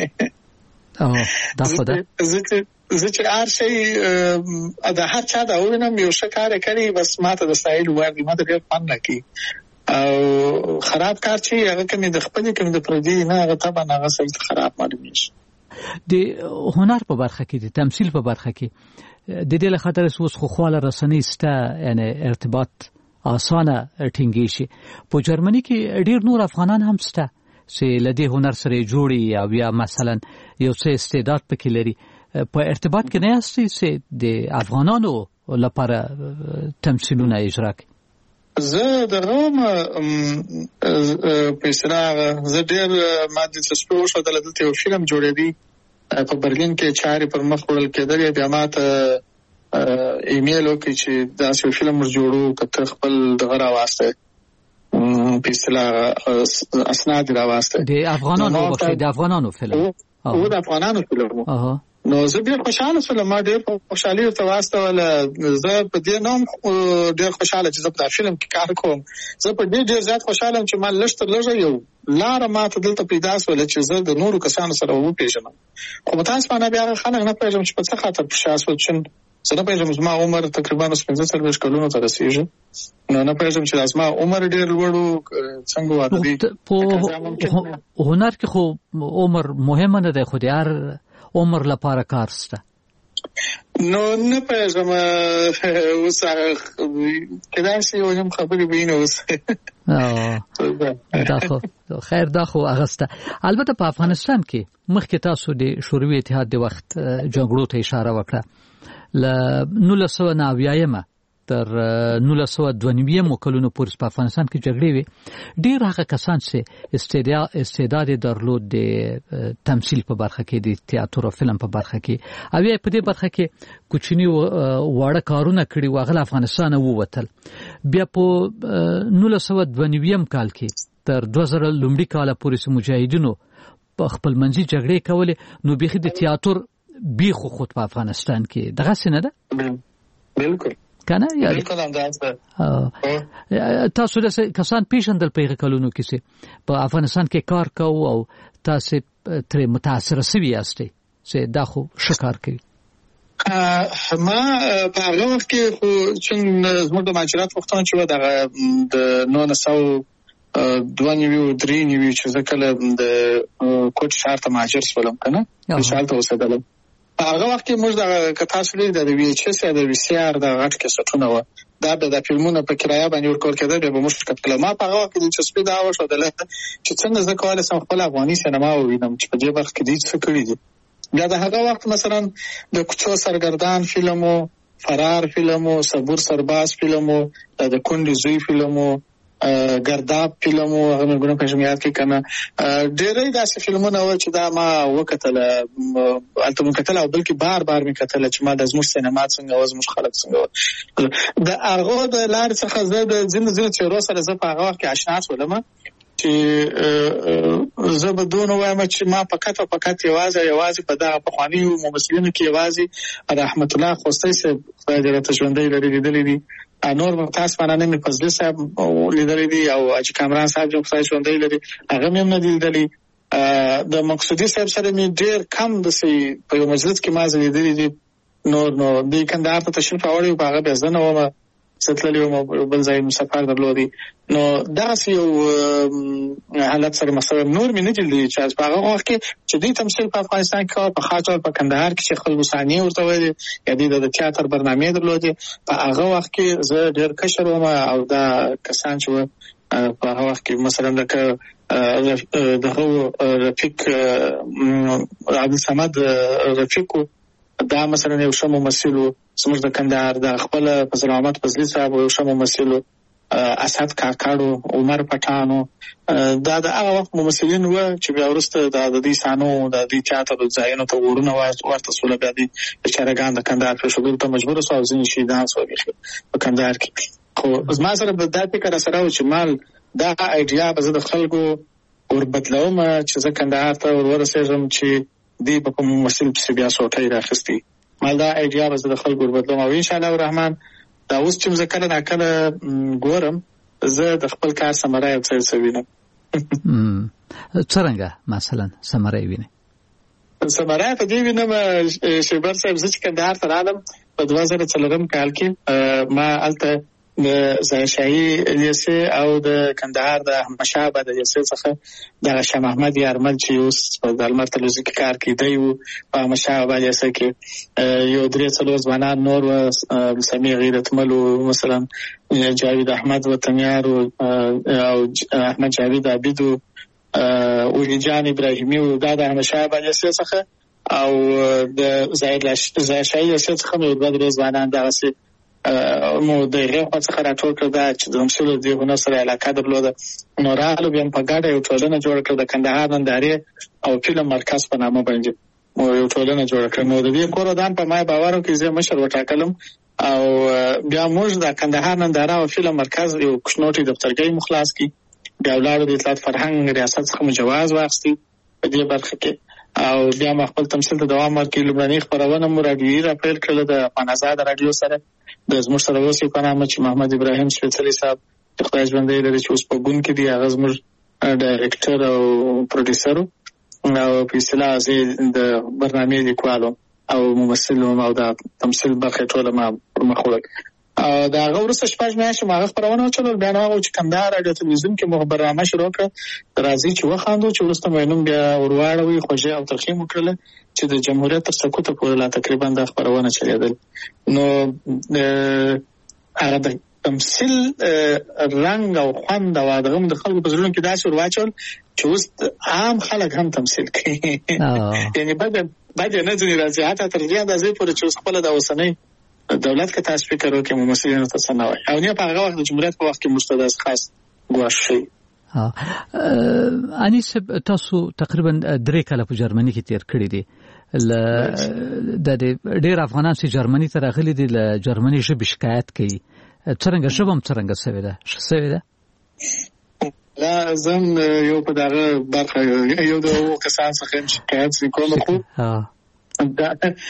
دا خو ده زه چې هر شی د هر چا د وینم یو ښه کار یې کړی بس ما ته د ستایلو وړ دی ما ته ډېر خوند راکوي او خراب کار چې هغه که مې د خپلې که مې د پردي نه هغه طبعا هغه سړي ته خراب معلومېږي د هنر په برخه کې د تمثیل په برخه کې د دې له خاطر اوس خو خواله رسنۍ شته یعنی ارتباط اسانه ټینګی شي په جرمني کې ډېر نور افغانان هم شته چې له دې هنر سره جوړي او یا مثلا یو څه استعداد پکې لري په ارتباط کې نه یاستئ چې د افغانانو لپاره تمثیلونه اجرا کړي زه دغه په اصطلاح زه ډېر ما دلچسپي وښودله دلته یو فلم جوړېدی په برلین کې چارې پر مخ وړل کېدلې بیا ما ته ایمیل وکړي چې داسې یو فلم ور جوړو که ته خپل دغه راواستی په اصطلاح اسناد راواستی د افغانانو فلم و د افغانانو فلم نو زه ډېر خوشحاله شولم ما ډېر خوشحالي ورته واستوله زه په دې نه هم ډېر خوشحاله چې زه په دا فلم کې کار کوم زه په ډېر زیات خوشحاله یم چې ما لږ تر لږه یو لاره ما ته دلته پیدا شوله چې زه د نورو کسانو سره وپېژنم خو متاسفانه بیا هغه خلک نه پوهېږم چې په څه خاطر په شا شول چې زه نه پوهېږم زما عمر تقریبا 45 کلونو ته رسېږي نو نه پوهېږم چې زما عمر ډېر لوړ و څنګه واده دی په هنر کې خو عمر مهمه نه دی خو د هر عمر لپاره کار شته نو نه پوهېږم اوس هغه کېدای شي یو نیم خبرې به یې نه اوس دا خو خیر دا خو هغه شته البته په افغانستان کې مخکې تاسو د شوروي اتحاد د وخت جګړو ته اشاره وکړه له 1990 تر 1992 کلونو پورې په افغانستان کې جګړې وې ډېر هغه کسان چې استعداد درلود د تمثیل په برخه کې د تئاتر او فلم په برخه کې او په دې برخه کې کوچنی واړه کارونه کړي و هغه افغانستان ووتل بیا په 1992 کال کې تر 2000 لومړي کال پورې مجاهدینو په خپل منځي جګړې کولې نو بيخي د تئاتر بیخو خود په افغانستان کې دغه څه نه ده بالکل کنه یا بالکل اندازه تاسو د کسان پیژندل په کلونو کې چې په افغانستان کې کار کوي او تاسو تر متاثر شوي یاستئ چې دا خو شکار کوي ما په هغه وخت کې خو چې زموږ د ماجرات وختونه چې د 1992 چې زه کله د کوټ ښار ته مهاجر شولم کنه هلته اوسېدلم هغه وخت کې موږ د تاسو لري د وی ایچ اس یا د وی سی آر د غټ کیسټونه و دا به د فلمونو په کرایه باندې ورکول کېده به موږ کتل ما په هغه وخت کې د چسپې دا وشودله چې څنګه زه کولای شم خپل افغاني سینما ووینم چې په دې وخت کې دې څه کړی دي بیا د هغه وخت مثلا د کوڅو سرګردان فلمو فرار فلمو صبور سرباز فلمو د کونډې زوی فلمو ګرداب فلمو هغه موږ په شمیات کې کنه ډېرې داسې فلمونه و چې دا ما وکتل البته موږ کتل او بلکې بار مې کتل چې ما د زموږ سینما څنګه و زموږ خلک څنګه و د هغه د لارې څخه زه د ځینې تیورو سره زه په هغه وخت کې آشنا شولم چې زه به دونه وایم چې ما فقط یوازې په دغه پخوانیو ممثلینو کې یوازې رحمت الله خوستی صاحب خدای دې راته ژوندی لري لیدلی دي نور متاسفانه مې فضلي صاحب لیدلی دي او اجي کامران صاحب چې خدای ژوندی لري هغه مې نه لیدلی د مقصودي صاحب سره مې ډېر کم داسې په یو مجلس کې ما لیدلی دي نور نو د کندهار ته تشریف راوړی په هغه بیا زه نه وم ستللی او بل ځای مسافر درلودي نو دغه یو حالت سره مسله نور مې نه جلدي چې په هغه وخت کې چې دې تمثيل په افغانستان کې په خاص ډول په کندهار کې چې خلکو ثانیه ورته ویلي یا د تیاتر برنامه درلودي په هغه وخت کې زه ډېر کشر وم او دا کسان چې په هغه وخت کې مثلا دغه رفیق عبدالصمد رفیق دا مثلا یو ښه ممثل زموږ د کندهار د خپل فضل احمد فضلي صاحب یو ښه ممثل اسد کاکاړو عمر پټانو دا د هغه وخت ممثلین و چې بیا وروسته د دې سانو د دې تیاتر ځایونو ته ورونه ورته سول بیا د چارګان د کندهار په شګل ته مجبور سو او ځین شي دا سوګي په کندهار کې خو زما سره د دې فکر سره چې مال دا ایډیا به د خلکو ور بدلوم چې زه کندهار ته ورسېږم چې دې په ممثل په بیا سوټي راخستي مال دا ایډیا به د خلکو ور بدلوم او ان شاء الله الرحمن دا اوس چې ذکر نه کړه ګورم زه د خپل کار سمره یو څه وینم څنګه مثلا سمره وینم سمره ته دی وینم شیبر صاحب چې کندهار ته رالم په 2004 کال کې ما الته د زایشاهي لیسه او د کندهار د احمدشاه بابا د لیسه څخه د شاه محمد یارمل چې اوس په دلمر تلویزیون کې کار کوي دی په احمدشاه بابا لیسه کې یو درې څلور ځوانان نور و سمیر غیرتمل مثلا جاوید احمد وطنیار او احمد جاوید عابد او جان ابراهیمی او د احمدشاه بابا لیسه څخه او د زایشاهي لیسه څخه نور درې ځوانان دغه مو د غوښه څخه راټول کړ دا چې د مسلو دی هنر سره علاقه درلوده نو رالو بیا په ګډه یو ټولنه جوړ کړ د کندهار نندارې او فلم مرکز په نامه باندې مو یو ټولنه جوړ کړ نو د دې کورودان په ما باور کې زه مشر وټاکلم او بیا موږ د کندهار ننداره او فلم مرکز یو کښنوټي دفترګي مخلاص کی بیا ولادت د اطلاعات فرهنګ ریاست څخه جواز واخستي په دې برخه کې او بیا خپل تمثيل ته دوام ورکړي لومړنۍ خبرونه مو راډیوي را پیل کړل د پنځاد رادیو سره د زموږ سره اوسې په نامه چې محمد ابراهیم سپېڅلي صاحب د خدای ژوندی لري چې اوس په ګون کې دی هغه زموږ ډایرکټر او پروډوسر او په اصطلاح د برنامې لیکوالو او ممثل او د تمثيل برخه ټوله ما پرمخ وړل دا هغه ورسره شپږ میاشتې ما خبرونه وچلول بیا نو چې کندهار رادیو تلویزیون کې مو برنامه شروع کړ راځي چې وخاندو چې ورسته مینوم بیا ورواړوي خوږه او ترخیم وکړل چې د جمهوریت تر سقوط پورې لا تقریبا د خبرونه چلیدل نو هغه د تمثيل رنگ او خوند او دغه د خلکو په زړونو کې داسې ورواچول چې اوس عام خلک هم تمثيل کوي یعنی بعد نه ځنی راځي حتی تر دې اندازې پورې چې اوس خپل د اوسنۍ دولت کې تاسو فکر وکړئ ممثلینو ته څه نه وایي او نه په هغه وخت د جمهوریت په وخت کې مستداس خاص ګواښ شي انیس تاسو تقریبا 3 کاله په جرمني کې تیر کړی دي د ډېر افغانان چې جرمني ته راغلي دي له جرمني ژبې شکایت کوي څنګه ژبم څنګه سوي ده لا زم یو په دغه برخه یو د کسان څخه شکایت کوم خو دا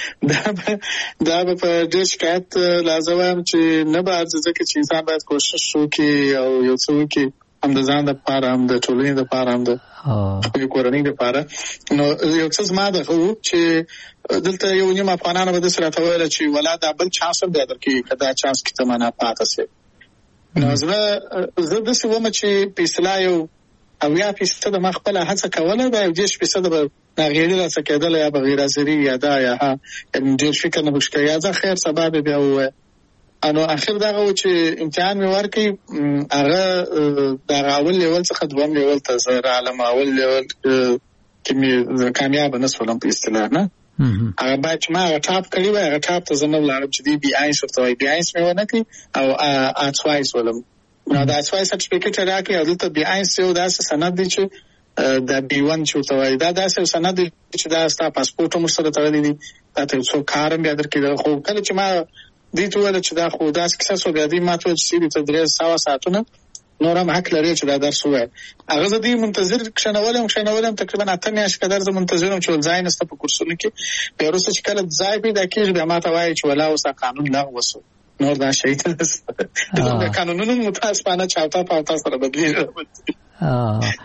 په دې شکایت لازم چې نه به ځکه چې انسان باید کوشش وکړي او یو څه وکړي هم د ځان لپاره هم د ټولنې لپاره هم د خپل کورنۍ لپاره نو یو څه زما د خو چې دلته یو نیم افغانانو به د سره تویل چې ولادت بل چانس هم درکې کدا چانس کې ته معنا پاتې سي نو زه د څه ومه چې په اصطلاح یو او یا پیسته د مخبل هڅه کوله دا 10% به غیر راځه کېدل یا بغیر ازری یا دا یا ها دې فکر نه بشکې یا ځا خیر سبب بیا و انو اخر دغه چې امتحان مې ورکړي هغه د اول لیول څخه دوم لیول ته زه عالم اول لیول کې مې کامیاب نه شولم په اصطلاح نه هغه باید ما ټاپ کړی و هغه ټاپ ته زنه ولارم چې دی بي آی ورته وای بي آی مې ونه کړی او اټوایس ولم نو دا اټوایس سرټیفیکټ راکې او دلته بي آی یو داسې سند دی چې دا بي 1 چې ورته وای دا داسې سند دی چې دا ستا پاسپورت هم سره تړلی دی دا ته څو کارم بیا درکې خو کله چې ما دې ته ول چې دا خو داس کیسه سو بیا دې ما ته چې ته 300 ساعتونه نورم حق لري چې دا درس وای هغه زه دې منتظر کښنولم تقریبا 8 میاشتې قدر زه منتظرم چې ځای نسته په کورسونو کې په وروسته چې کله ځای پیدا کېږي بیا ما ته وایي چې ولا اوس قانون لا وسو نور دا شي ته د قانونونو متاسفانه چاوتا پاوتا سره بدلیږي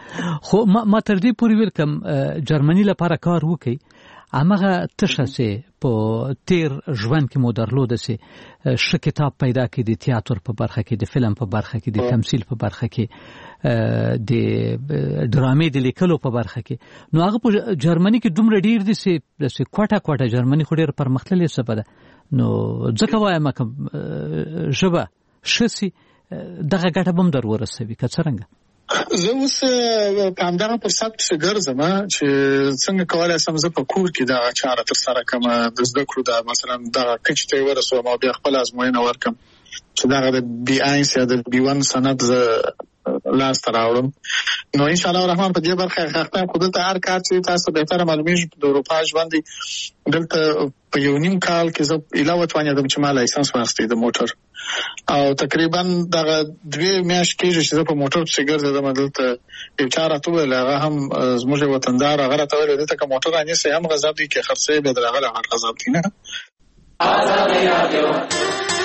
خو ما تر دې پورې ویل کوم جرمني لپاره کار وکي هغه تشه سي په تیر ژوند کې مو درلود سي ش کتاب پیدا کړي د تیاتر په برخه کې د فلم په برخه کې د تمثيل په برخه کې د ډرامې د لیکلو په برخه کې نو هغه په جرمني کې دومره ډیر دي چې کوټه جرمني خو ډیر پرمختللې سبه ده نو ځکه وایم کوم ژبه شسي دغه ګټه بم در ورسوي که څنګه زه اوس په همدغه فرصت کې ګرځم چې څنګه کولای شم زه په کور کې دا چاره تر سره کوم د زده کړو دا مثلا دا کچ ته ورسوم او بیا خپل ازموینه ورکم چې دا د بي آینس یا د بي 1 سند لاس ته راوړم نو ان شاء الله الرحمن په دې برخه خاطر خو دلته هر کار چې تاسو به تر معلومیږي د اروپا ژوند دلته په یو نیم کال کې زه علاوه توانې د چې ما لایسنس واخیستی د موټر او تقریبا دغه 2 میاشتې کې چې په موټر څخه ګرځم دلته یو چاره ته هغه هم زموږ وطندار هغه راته ویل دته کوم موټر اني سه هم غضب دي کې خرڅې به درغله غضب دي نه